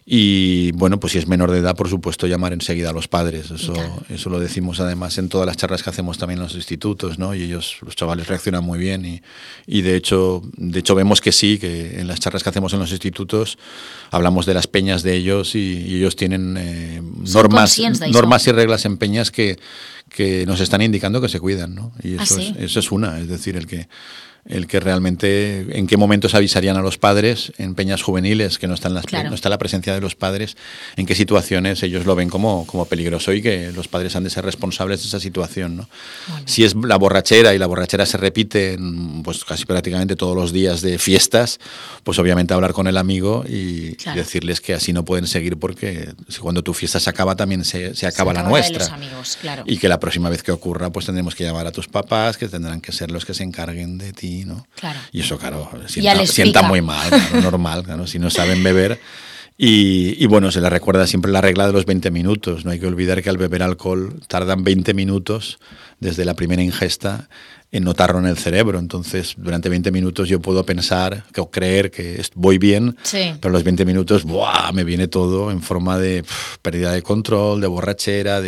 Y bueno, pues si es menor de edad, por supuesto, llamar enseguida a los padres. Eso lo decimos además en todas las charlas que hacemos también en los institutos, ¿no? Y ellos, los chavales, reaccionan muy bien y de hecho vemos que sí, que en las charlas que hacemos en los institutos hablamos de las peñas de ellos y ellos tienen normas y reglas en peñas que nos están indicando que se cuidan, ¿no? Y eso es una, es decir, el que realmente en qué momentos avisarían a los padres en peñas juveniles que no está la presencia de los padres, en qué situaciones ellos lo ven como peligroso y que los padres han de ser responsables de esa situación, ¿no? Bueno. Si es la borrachera y la borrachera se repite pues casi prácticamente todos los días de fiestas, pues obviamente hablar con el amigo y decirles que así no pueden seguir porque cuando tu fiesta se acaba también se acaba la nuestra. De los amigos, claro. Y que la próxima vez que ocurra pues tendremos que llamar a tus papás, que tendrán que ser los que se encarguen de ti, ¿no? Claro. Y eso, claro, sienta muy mal, claro, normal, claro, si no saben beber. Y bueno, se les recuerda siempre la regla de los 20 minutos. No hay que olvidar que al beber alcohol tardan 20 minutos desde la primera ingesta en notarlo en el cerebro. Entonces, durante 20 minutos yo puedo pensar o creer que voy bien, pero los 20 minutos me viene todo en forma de pérdida de control, de borrachera,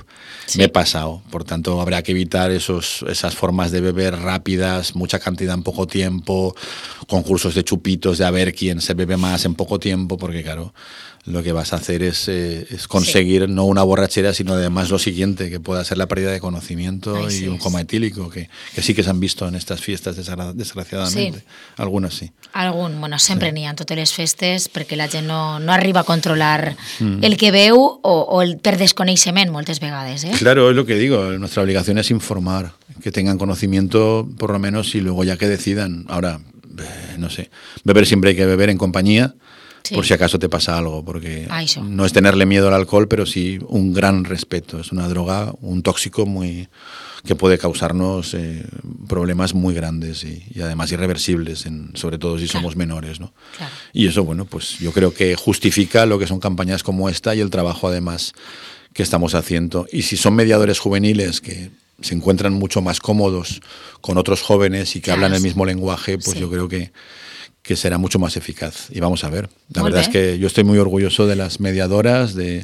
me he pasado. Por tanto, habrá que evitar esas formas de beber rápidas, mucha cantidad en poco tiempo, concursos de chupitos, de a ver quién se bebe más en poco tiempo, porque claro, lo que vas a hacer es conseguir no una borrachera, sino además lo siguiente, que pueda ser la pérdida de conocimiento y un coma etílico, que sí que se han visto en estas fiestas, desgraciadamente. Algunes sí. Bueno, sempre n'hi ha en totes les festes, perquè la gent no arriba a controlar el que veu o el per desconeixement moltes vegades. Claro, es lo que digo, nuestra obligación es informar, que tengan conocimiento por lo menos y luego ya que decidan. Ahora, no sé, beber siempre hay que beber en compañía, por si acaso te pasa algo, porque no es tenerle miedo al alcohol, pero sí un gran respeto. Es una droga, un tóxico que puede causarnos problemas muy grandes y además irreversibles, sobre todo si somos menores, ¿no? Claro. Y eso, bueno, pues yo creo que justifica lo que son campañas como esta y el trabajo además que estamos haciendo. Y si son mediadores juveniles que se encuentran mucho más cómodos con otros jóvenes y que hablan el mismo lenguaje, pues yo creo que será mucho más eficaz. Y vamos a ver. La verdad es que yo estoy muy orgulloso de las mediadoras, de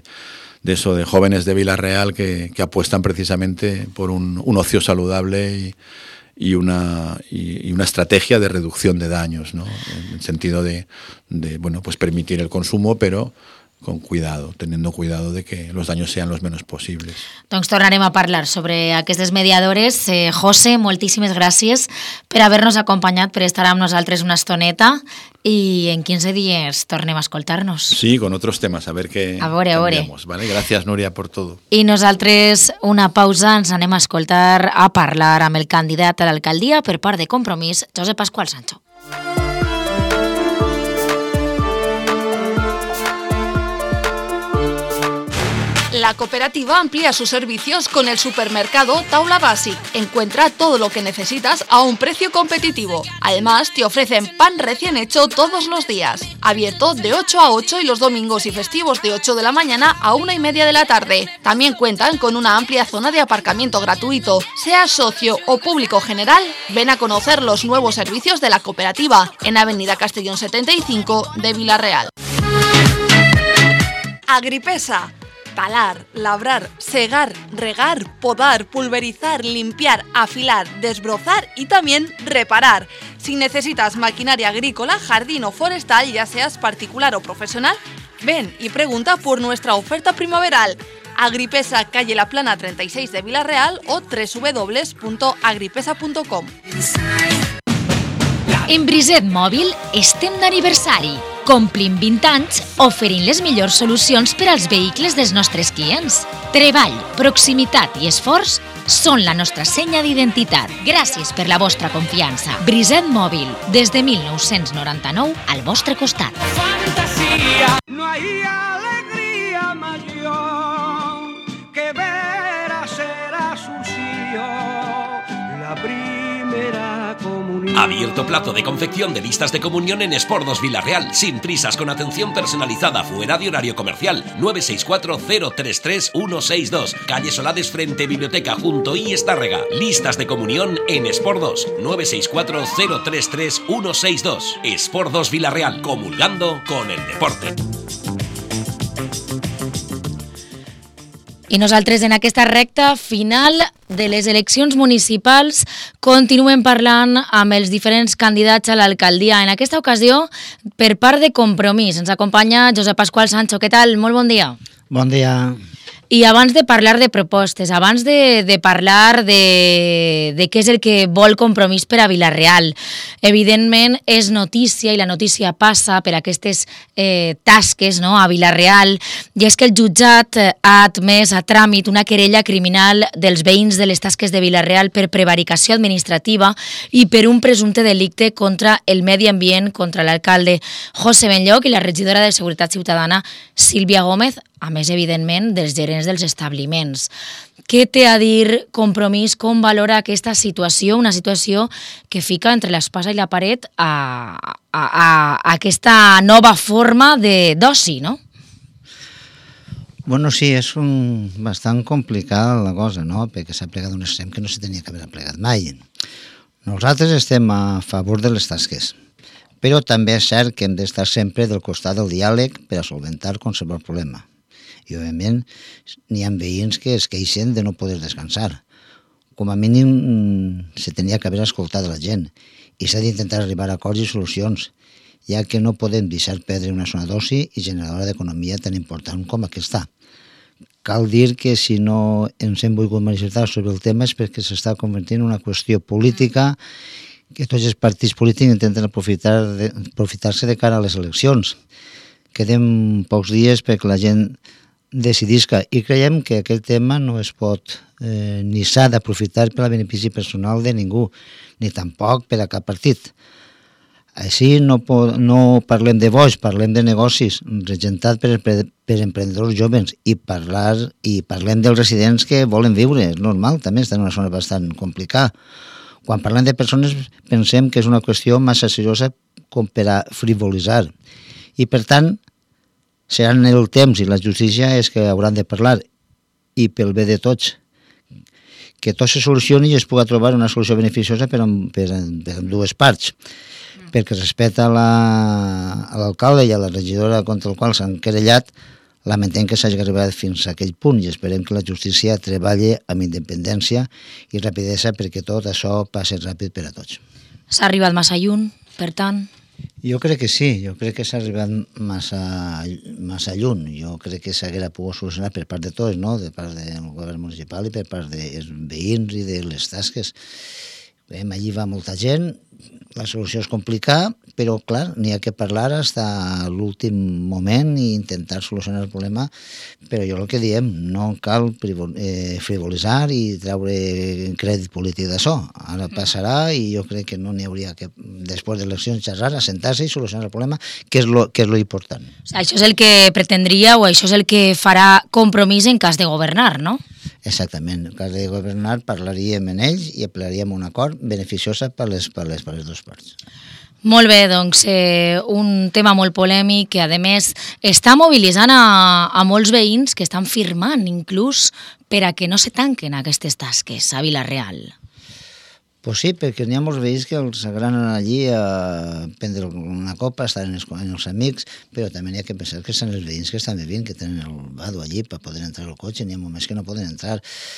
jóvenes de Vila-real que apuestan precisamente por un ocio saludable y una estrategia de reducción de daños, ¿no? En el sentido de bueno, pues permitir el consumo, pero con cuidado, teniendo cuidado de que los daños sean los menos posibles. Doncs tornarem a parlar sobre aquestes mediadores. José, moltíssimes gràcies per haver-nos acompanyat, per estar amb nosaltres una estoneta i en 15 dies tornem a escoltar-nos. Sí, con otros temas, a ver qué cambiamos, ¿vale? Gracias, Núria, por todo. I nosaltres, una pausa, ens anem a escoltar, a parlar amb el candidat a l'alcaldia per part de Compromís, Josep Pascual Sancho. La cooperativa amplía sus servicios con el supermercado Taula Basic. Encuentra todo lo que necesitas a un precio competitivo. Además, te ofrecen pan recién hecho todos los días. Abierto de 8 a 8 y los domingos y festivos de 8 de la mañana a 1:30 de la tarde. También cuentan con una amplia zona de aparcamiento gratuito. Seas socio o público general, ven a conocer los nuevos servicios de la cooperativa en Avenida Castellón 75 de Vila-real. Agripesa. Talar, labrar, segar, regar, podar, pulverizar, limpiar, afilar, desbrozar y también reparar. Si necesitas maquinaria agrícola, jardín o forestal, ya seas particular o profesional, ven y pregunta por nuestra oferta primaveral. Agripesa, calle La Plana 36 de Vila-real o www.agripesa.com. En Briset Mòbil estem d'aniversari. Complim 20 anys oferint les millors solucions per als vehicles dels nostres clients. Treball, proximitat i esforç són la nostra senya d'identitat. Gràcies per la vostra confiança. Briset Mòbil, des de 1999 al vostre costat. Fantasía, no hay alegría mayor que ver a ser Asunción la primera comunión. Abierto plazo de confección de listas de comunión en Sport 2 Villarreal, sin prisas, con atención personalizada, fuera de horario comercial. 964-033-162, calle Solades frente Biblioteca junto I Estárrega. Listas de comunión en Sport 2, 964-033-162. Sport 2 Villarreal, comulgando con el deporte. I nosaltres en aquesta recta final de les eleccions municipals continuem parlant amb els diferents candidats a l'alcaldia. En aquesta ocasió, per part de Compromís, ens acompanya Josep Pasqual Sancho. Què tal? Molt bon dia. Bon dia. I abans de parlar de propostes, abans de parlar de què és el que vol Compromís per a Vila-real, evidentment és notícia, i la notícia passa per aquestes tasques, no?, a Vila-real, i és que el jutjat ha admès a tràmit una querella criminal dels veïns de les tasques de Vila-real per prevaricació administrativa i per un presumpte delicte contra el medi ambient, contra l'alcalde José Benlloch i la regidora de Seguretat Ciutadana Sílvia Gómez, a més, evidentment, dels gerents dels establiments. Què té a dir Compromís? Com valora aquesta situació? Una situació que fica entre l'espasa i la paret a aquesta nova forma d'oci, no? Bueno, sí, és bastant complicada la cosa, no? Perquè s'ha plegat un extrem que no se tenia que haver plegat mai. Nosaltres estem a favor de les tasques, però també és cert que hem d'estar sempre del costat del diàleg per a solventar qualsevol problema. I, òbviament, n'hi ha veïns que es queixen de no poder descansar. Com a mínim, se tenia que haver escoltat la gent i s'ha d'intentar arribar a acords i solucions, ja que no podem deixar perdre una zona d'oci i generadora d'economia tan important com aquesta. Cal dir que si no ens hem volgut manifestar sobre el tema és perquè s'està convertint en una qüestió política que tots els partits polítics intenten aprofitar-se de cara a les eleccions. Quedem pocs dies perquè la gent decidisca i creiem que aquest tema no es pot ni s'ha d'aprofitar per al benefici personal de ningú, ni tampoc per a cap partit. Així no parlem de boix, parlem de negocis, regentat per emprenedors joves i parlem dels residents que volen viure, és normal, també està en una zona bastant complicada. Quan parlem de persones pensem que és una qüestió massa seriosa com per a frivolitzar i per tant seran el temps i la justícia és que hauran de parlar i pel bé de tots que tot se solucioni i es pugui trobar una solució beneficiosa per dues parts, perquè respecte a l'alcalde i a la regidora contra el qual s'han querellat, lamentem que s'hagi arribat fins a aquell punt i esperem que la justícia treballi amb independència i rapidesa perquè tot això passi ràpid per a tots. S'ha arribat massa lluny, per tant? Jo crec que sí, jo crec que s'ha arribat massa lluny. Jo crec que s'haguera pogut solucionar per part de tots, no? De part del govern municipal i per part dels veïns i de les tasques. Allí va molta gent, la solució és complicada, però clar, n'hi ha que parlar fins a l'últim moment i intentar solucionar el problema, però jo el que diem, no cal frivolitzar i treure crèdit polític d'això. Ara passarà i jo crec que no n'hi hauria que, després de eleccions, xerrar, assentar-se i solucionar el problema, que és lo important. Això és el que pretendria o això és el que farà Compromís en cas de governar, no? Exactament. En cas de governar parlaríem en ells i apelaríem un acord beneficiosa per les dues parts. Molt bé, doncs un tema molt polèmic que a més està mobilitzant a molts veïns que estan firmant inclús per a que no se tanquen aquestes tasques a Vila-real. Pues sí, perquè n'hi ha molts veïns que els agraden allí a prendre una copa, estar amb els amics, però també n'hi ha que pensar que són els veïns que estan vivint, que tenen el vado allí per poder entrar al cotxe, n'hi ha moments que no poden entrar.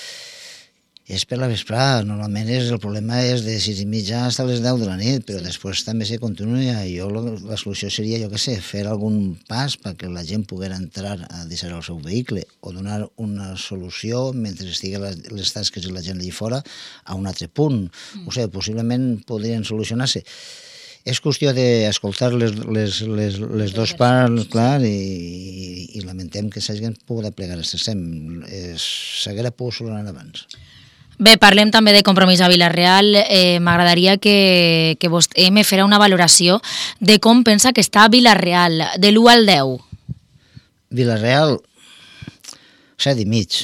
És per la vesprada, normalment el problema és de 6:30 fins a les 10 de la nit, però després també se continua i la solució seria, jo què sé, fer algun pas perquè la gent poguera entrar a deixar el seu vehicle o donar una solució mentre estigui les tasques i la gent allà fora a un altre punt. O sigui, possiblement podrien solucionar-se. És qüestió d'escoltar les dues parts, clar, i lamentem que s'hagin pogut plegar aquest extrem. S'haguera pogut solucionar abans. Bé, parlem també de Compromís a Vila-real. M'agradaria que vostè me fera una valoració de com pensa que està Vila-real, de l'1 al 10. Vila-real, 7,5.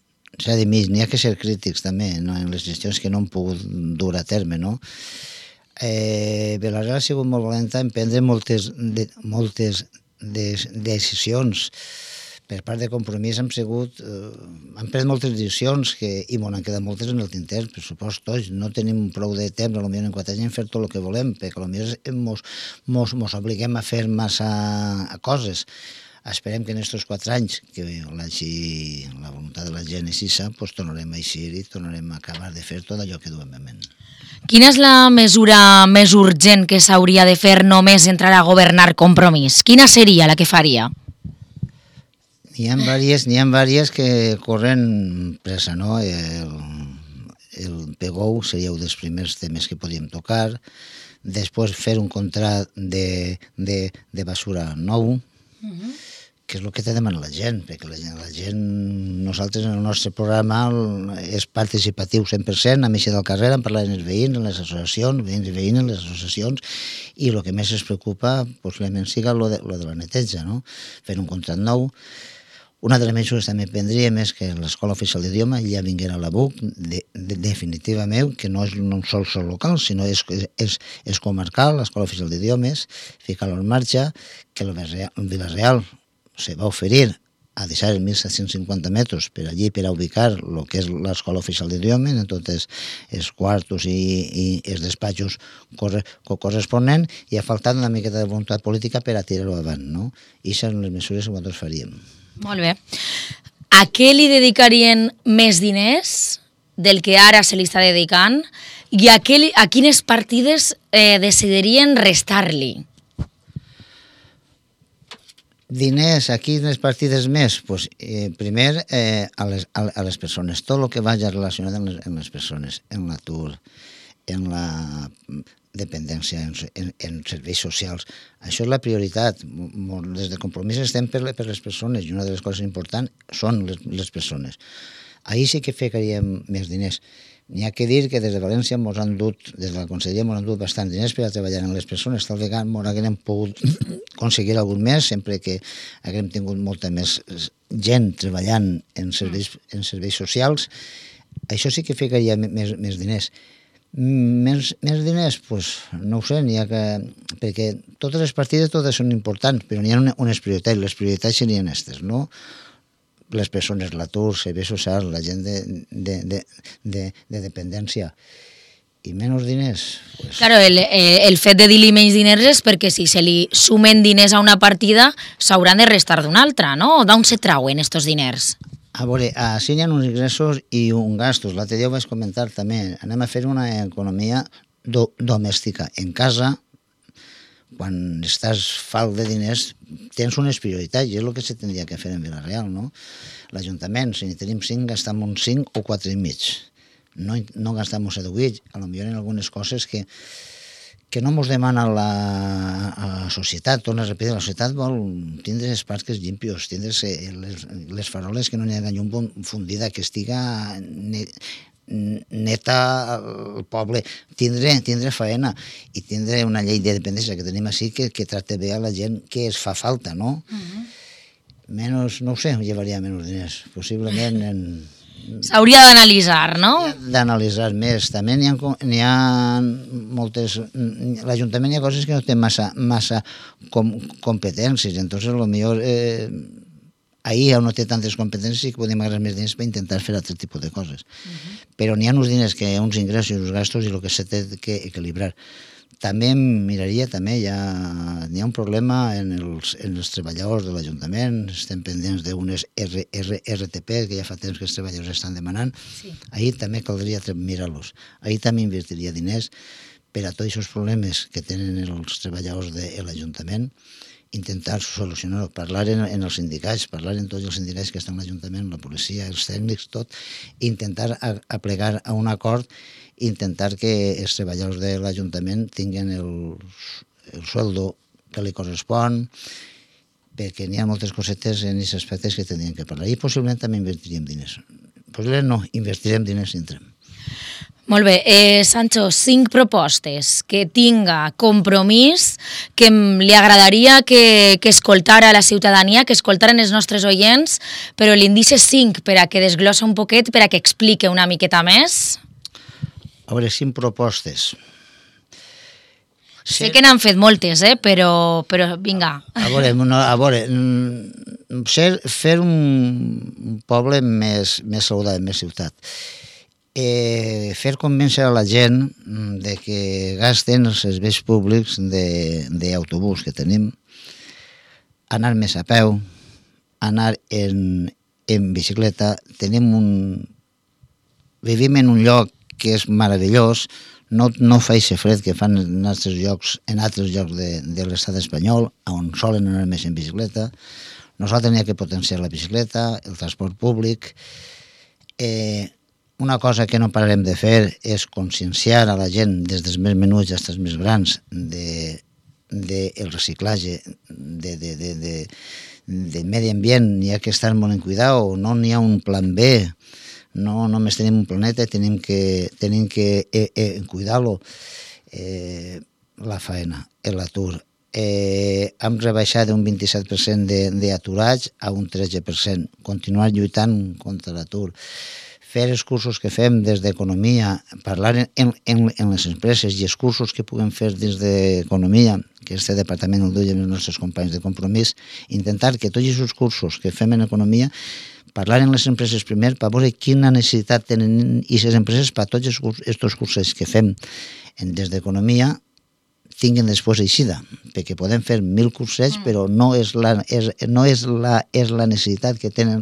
7,5. N'hi ha que ser crítics també, no? En les gestions que no han pogut dur a terme, no? Vilareal ha sigut molt valenta en prendre moltes decisions. Per part de Compromís han pres moltes decisions i m'ho han quedat moltes en el tinter, per supost tots. No tenim prou de temps, potser en 4 anys hem fet tot el que volem, perquè potser mos obliguem a fer massa coses. Esperem que en aquests 4 anys, que la voluntat de la gent és així, doncs tornarem a eixir i tornarem a acabar de fer tot allò que duem en ment. Quina és la mesura més urgent que s'hauria de fer només entrar a governar Compromís? Quina seria la que faria? N'hi ha diverses que corren pressa, no? El PGOU seria un dels primers temes que podíem tocar, després fer un contrat de basura nou, que és el que te demana la gent, perquè la gent, nosaltres en el nostre programa és participatiu 100%, a Missa del Carrer, en parlar amb els veïns, en les associacions, veïns i veïnes, en les associacions, i el que més es preocupa possiblement siga lo de la neteja, no? Fer un contrat nou. Una de les mesures també prendríem és que l'Escola Oficial d'Idioma ja vinguera a la BUC definitivament, que no és un sol local, sinó és comarcal, l'Escola Oficial d'Idiomes, ficar-lo en marxa, que el Vila-real se va oferir a deixar els 1.750 metres per allí per a ubicar el que és l'Escola Oficial d'Idiomes, en tots els quartos i els despatxos corresponents, i ha faltat una miqueta de voluntat política per a tirar-ho avant, no? I són les mesures que nosaltres faríem. Molt bé. A què li dedicarien més diners del que ara se li està dedicant i a quines partides decidirien restar-li? Diners, a quines partides més? Pues, primer, a les persones. Tot el que vagi relacionat amb les persones, en l'atur, en la dependència, en serveis socials. Això és la prioritat. Des de Compromís estem per les persones i una de les coses importants són les persones. Ahir sí que ficaríem més diners. N'hi ha que dir que des de València des de la Conselleria ens han dut bastants diners per a treballar amb les persones. Tal vegada ens haguem pogut aconseguir algun més, sempre que haguem tingut molta més gent treballant en serveis socials. Això sí que ficaria més diners. Més diners? Doncs no ho sé, perquè totes les partides totes són importants, però n'hi ha unes prioritats. Les prioritats serien aquestes, no? Les persones, l'atur, serveis socials, la gent de dependència. I menys diners? Pues... Claro, el fet de dir-li menys diners és perquè si se li sumen diners a una partida s'hauran de restar d'una altra, no? D'on se trauen estos diners? A veure, així hi ha uns ingressos i uns gastos. L'altre dia ho vaig comentar també. Anem a fer una economia domèstica. En casa, quan estàs falt de diners, tens unes prioritats, i és el que se tindria que fer en Vila-real, no? L'Ajuntament, si n'hi tenim 5, gastam uns 5 o 4 i mig. No gastam uns 7 o 8, potser en algunes coses que no ens demana la societat. Torna a repetir, la societat vol tindre els parcs limpios, tindre les faroles que no n'hi ha llum fundida, que estiga neta el poble, tindre faena i tindre una llei de dependència que tenim així que tracta bé a la gent que es fa falta, no? Menys, no ho sé, llevaria menys diners. Possiblement s'hauria d'analitzar, no? D'analitzar més. També n'hi ha moltes... L'Ajuntament hi ha coses que no té massa competències, entonces potser ahir no té tantes competències i que podem agarrar més diners per intentar fer altre tipus de coses. Però n'hi ha uns diners, uns ingressos i uns gastos i el que s'ha de equilibrar. També miraria, n'hi ha un problema en els treballadors de l'Ajuntament, estem pendents d'unes RTP, que ja fa temps que els treballadors estan demanant. Ahir també caldria mirar-los. Ahir també invertiria diners per a tots aquests problemes que tenen els treballadors de l'Ajuntament, intentar solucionar-ho, parlar en els sindicats, parlar en tots els sindicats que estan a l'Ajuntament, la policia, els tècnics, tot, intentar aplegar a un acord, intentar que els treballadors de l'Ajuntament tinguin el sueldo que li correspon, perquè n'hi ha moltes cosetes en aquests aspectes que tindríem que parlar. I possiblement també invertiríem diners. Possiblement no, invertirem diners si entrem. Molt bé. Sancho, 5 propostes que tinga Compromís, que li agradaria que escoltara la ciutadania, que escoltaren els nostres oients, però l'índice 5 per a que desglossa un poquet, per a que explique una miqueta més. A veure, 5 propostes. Sé que n'han fet moltes, però vinga. A veure, fer un poble més saludable, més ciutat. Fer convèncer a la gent de que gasten els serveis públics d'autobús que tenim, anar més a peu, anar en bicicleta. Vivim en un lloc que és meravellós, no fa aquest fred que fan en altres llocs de l'estat espanyol, on solen anar més en bicicleta. Nosaltres n'hi ha que potenciar la bicicleta, el transport públic. Una cosa que no pararem de fer és conscienciar a la gent, des dels més menuts fins als més grans, del reciclatge, del medi ambient. N'hi ha que estar molt en cuidado, no n'hi ha un plan B. No només tenim un planeta, tenim que cuidar-lo. La feina, l'atur. Hem rebaixat d'un 27% d'aturats a un 13%. Continuar lluitant contra l'atur. Fer els cursos que fem des d'economia, parlar en les empreses i els cursos que puguem fer des d'economia, que este departament el duia amb els nostres companys de Compromís, intentar que tots aquests cursos que fem en economia parlar en les empreses primer per veure quina necessitat tenen aquestes empreses per tots aquests cursos que fem des d'economia tinguin després eixida, perquè podem fer 1.000 cursets, però no és la necessitat que tenen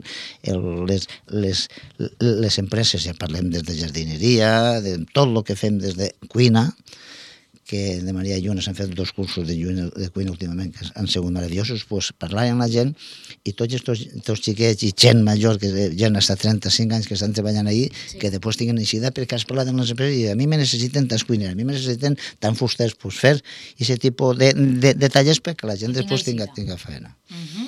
les empreses. Ja parlem des de jardineria, de tot el que fem des de cuina, que de Maria Lluna s'han fet 2 cursos de cuina últimament que han sigut meravellosos, doncs parlar amb la gent i tots aquests xiquets i gent major, que ja han estat 35 anys que estan treballant allí, que després tinguin eixida perquè has parlat amb les empreses i a mi me necessiten tants cuiners, a mi me necessiten tants fusters, doncs fer aquest tipus de tallers perquè la gent després tinga feina.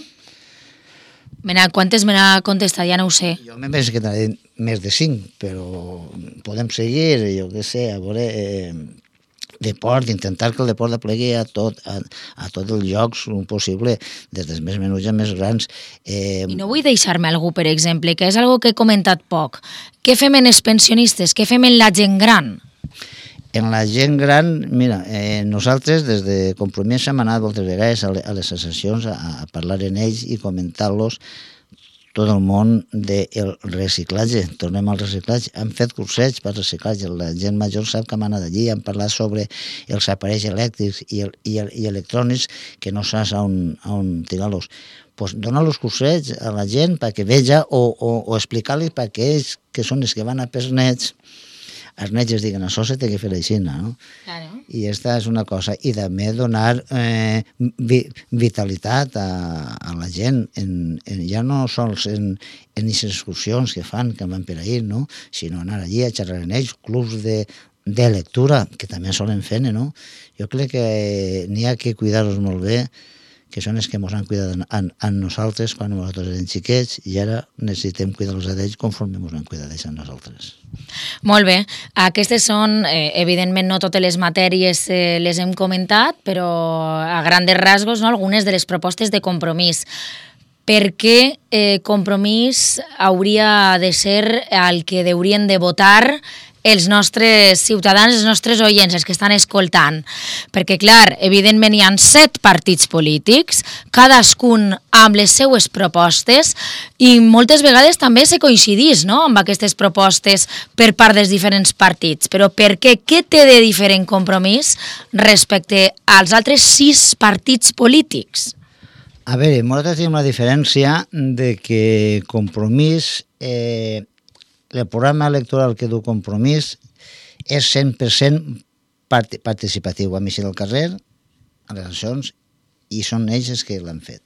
Quantes me n'ha contestat? Ja no ho sé. Jo me penso que t'ha dit més de 5, però podem seguir, jo què sé, a veure... deport, intentar que el deport aplegui a tots els llocs possible, des dels més menuts a més grans. I no vull deixar-me algú, per exemple, que és algo que he comentat poc. Què fem en els pensionistes? Què fem en la gent gran? En la gent gran, mira, nosaltres des de Compromís hem anat moltes vegades a les associacions a parlar en ells i comentar-los tot el món del reciclatge. Tornem al reciclatge. Hem fet cursets per reciclatge. La gent major sap que hem anat allí. Hem parlat sobre els aparells elèctrics i electrònics que no saps on tirar-los. Pues donar els cursets a la gent perquè veja o explicar-los perquè ells, que són els que van a pels nets, els nets es diguen, això se té que fer així, no? Claro. I aquesta és una cosa. I també donar vitalitat a la gent, ja no sols en aquestes excursions que fan, que van per ahir, no? Sinó anar allí a xerrar amb ells, clubs de lectura, que també solen fer, no? Jo crec que n'hi ha que cuidar-los molt bé, que són els que ens han cuidat a nosaltres quan nosaltres érem xiquets i ara necessitem cuidar-los a ells conforme ens han cuidat a nosaltres. Molt bé. Aquestes són, evidentment, no totes les matèries les hem comentat, però a grandes rasgos, no, algunes de les propostes de Compromís. Per què Compromís hauria de ser el que haurien de votar els nostres ciutadans, els nostres oients, els que estan escoltant? Perquè, clar, evidentment hi ha 7 partits polítics, cadascun amb les seues propostes, i moltes vegades també se coincidís, no?, amb aquestes propostes per part dels diferents partits. Però per què? Què té de diferent Compromís respecte als altres 6 partits polítics? A veure, nosaltres tenim la diferència de que Compromís... el programa electoral que du Compromís és 100% participatiu. Vam eixir del carrer a les eleccions i són ells els que l'han fet.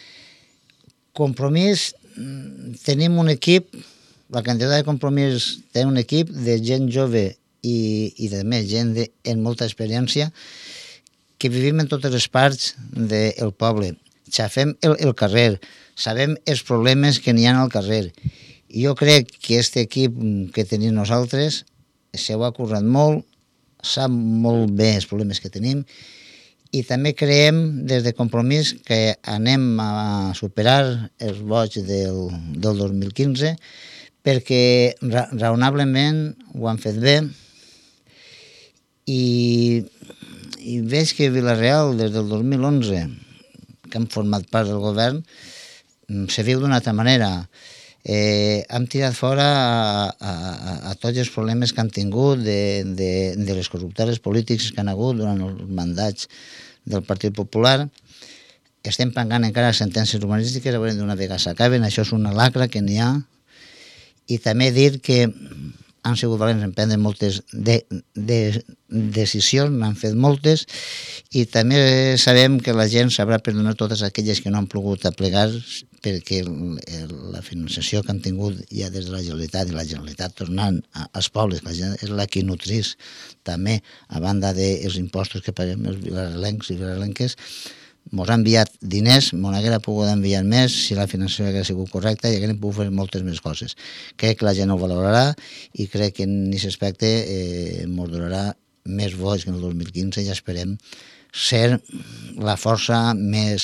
Compromís, tenim un equip, la candidata de Compromís té un equip de gent jove i de més gent amb molta experiència que vivim en totes les parts del poble. Xafem el carrer, sabem els problemes que n'hi ha al carrer. Jo crec que aquest equip que tenim nosaltres s'ho ha currat molt, sap molt bé els problemes que tenim i també creiem des de Compromís que anem a superar els vots del 2015 perquè raonablement ho han fet bé i i veig que Vila-real, des del 2011, que han format part del govern, se viu d'una altra manera. Hem tirat fora a tots els problemes que han tingut de les corruptores polítics que han hagut durant els mandats del Partit Popular. Estem pagant encara sentències urbanístiques, a veure d'una vegada s'acaben, això és una lacra que n'hi ha. I també dir que han sigut valents en prendre moltes decisions, n'han fet moltes, i també sabem que la gent sabrà perdonar totes aquelles que no han pogut aplegar, perquè la finançació que han tingut ja des de la Generalitat, i la Generalitat tornant als pobles, la gent és la que nutrís també, a banda dels impostos que paguem els vilarelencs i vilarelenques, mos ha enviat diners, mos haguera pogut enviar més si la finançació hagués sigut correcta i haguem pogut fer moltes més coses. Crec que la gent ho valorarà i crec que en aquest aspecte mos donarà més vots que en el 2015 i esperem ser la força més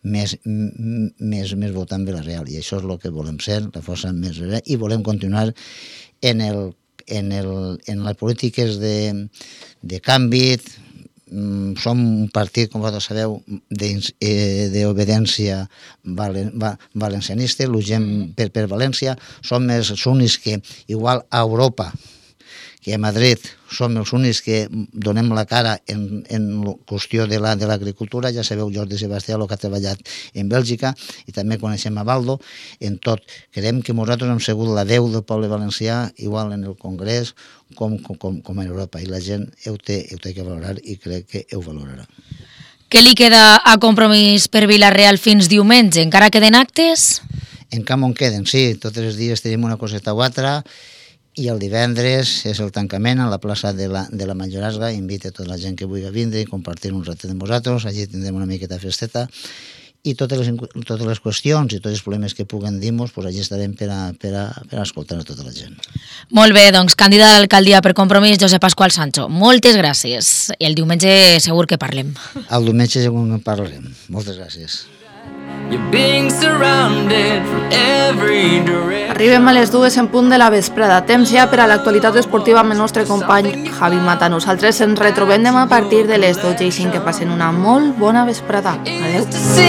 votant Vila-real, i això és el que volem ser, la força més real, i volem continuar en les polítiques de canvi. Som un partit, com vosaltres sabeu, d'obediència valencianista, lluitem per València, som els únics que, igual a Europa, que a Madrid som els únics que donem la cara en qüestió de l'agricultura. Ja sabeu Jordi Sebastià, el que ha treballat en Bèlgica, i també coneixem a Baldo. En tot, creiem que nosaltres hem sigut la veu del poble valencià, igual en el Congrés com en Europa, i la gent ho té que valorar i crec que ho valorarà. Què li queda a Compromís per Vila-real fins diumenge? Encara queden actes? Encara en queden, sí. Tots els dies tenim una coseta o altra, i el divendres és el tancament a la plaça de la Majoresga. Invita tota la gent que vulgui vindre i compartir un ratet amb vosaltres. Allí tindrem una miqueta festeta i totes les qüestions i tots els problemes que puguen dir-nos, allí estarem per a escoltar a tota la gent. Molt bé, doncs candidat a l'alcaldia per Compromís, Josep Pasqual Sancho. Moltes gràcies. I el diumenge segur que parlem. El diumenge segur que parlarem. Moltes gràcies. Arribem a les 2 en punt de la vesprada. Temps ja per a l'actualitat esportiva amb el nostre company Javi Mata. Nosaltres ens retrobem demà a partir de les 12:05. Que passen una molt bona vesprada. Adéu.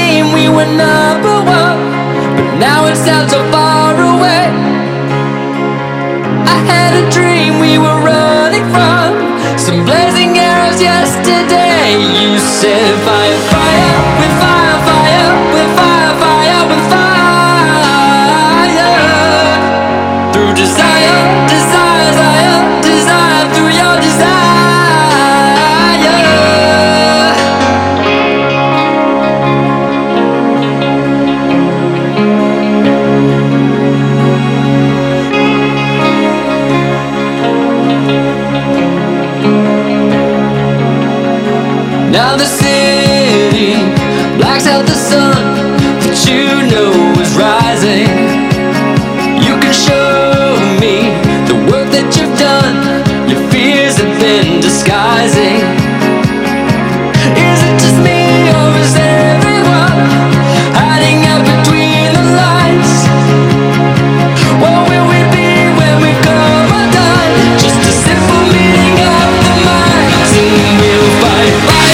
Now the city blacks out the sun that you know is rising. You can show me the work that you've done, your fears have been disguising. Is it just me or is everyone hiding out between the lines? What will we be when we come undone? Just a simple meeting of the minds, and we'll fight fire.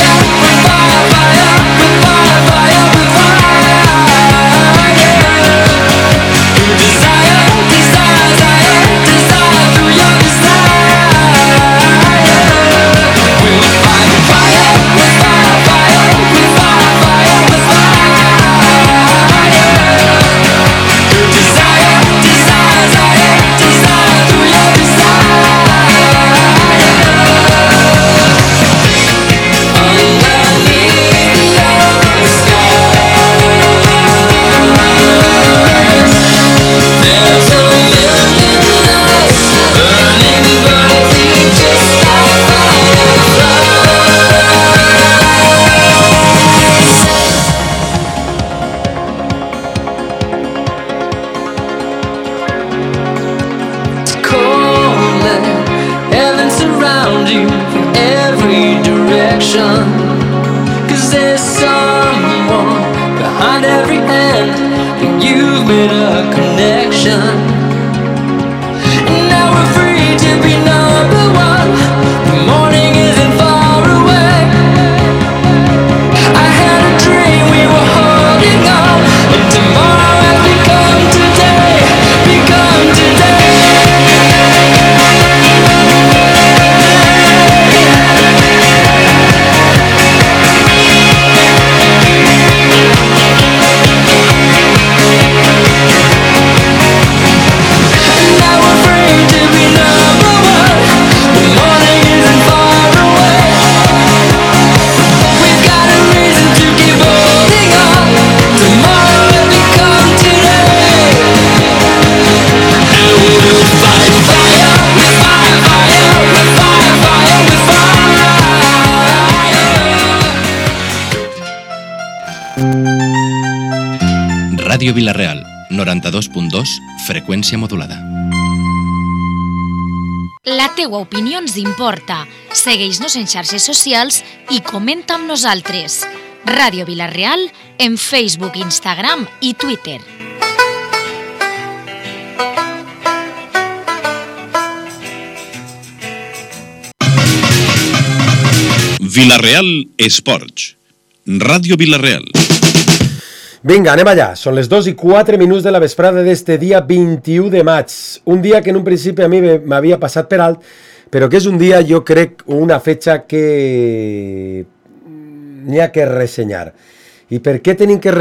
Cause there's someone behind every hand, and you've made a connection. And now we're free to be number one. The morning isn't far away. Ràdio Vila-real, 92.2, freqüència modulada. La teua opinió ens importa. Segueix-nos en xarxes socials i comenta amb nosaltres. Ràdio Vila-real en Facebook, Instagram i Twitter. Vila-real Esports. Ràdio Vila-real. Vinga, anem allà. Són les 2:04 de la vesprada d'este dia 21 de maig. Un dia que en un principi a mi m'havia passat per alt, però que és un dia, jo crec, una fetxa que n'hi ha que ressenyar. I per què tenim que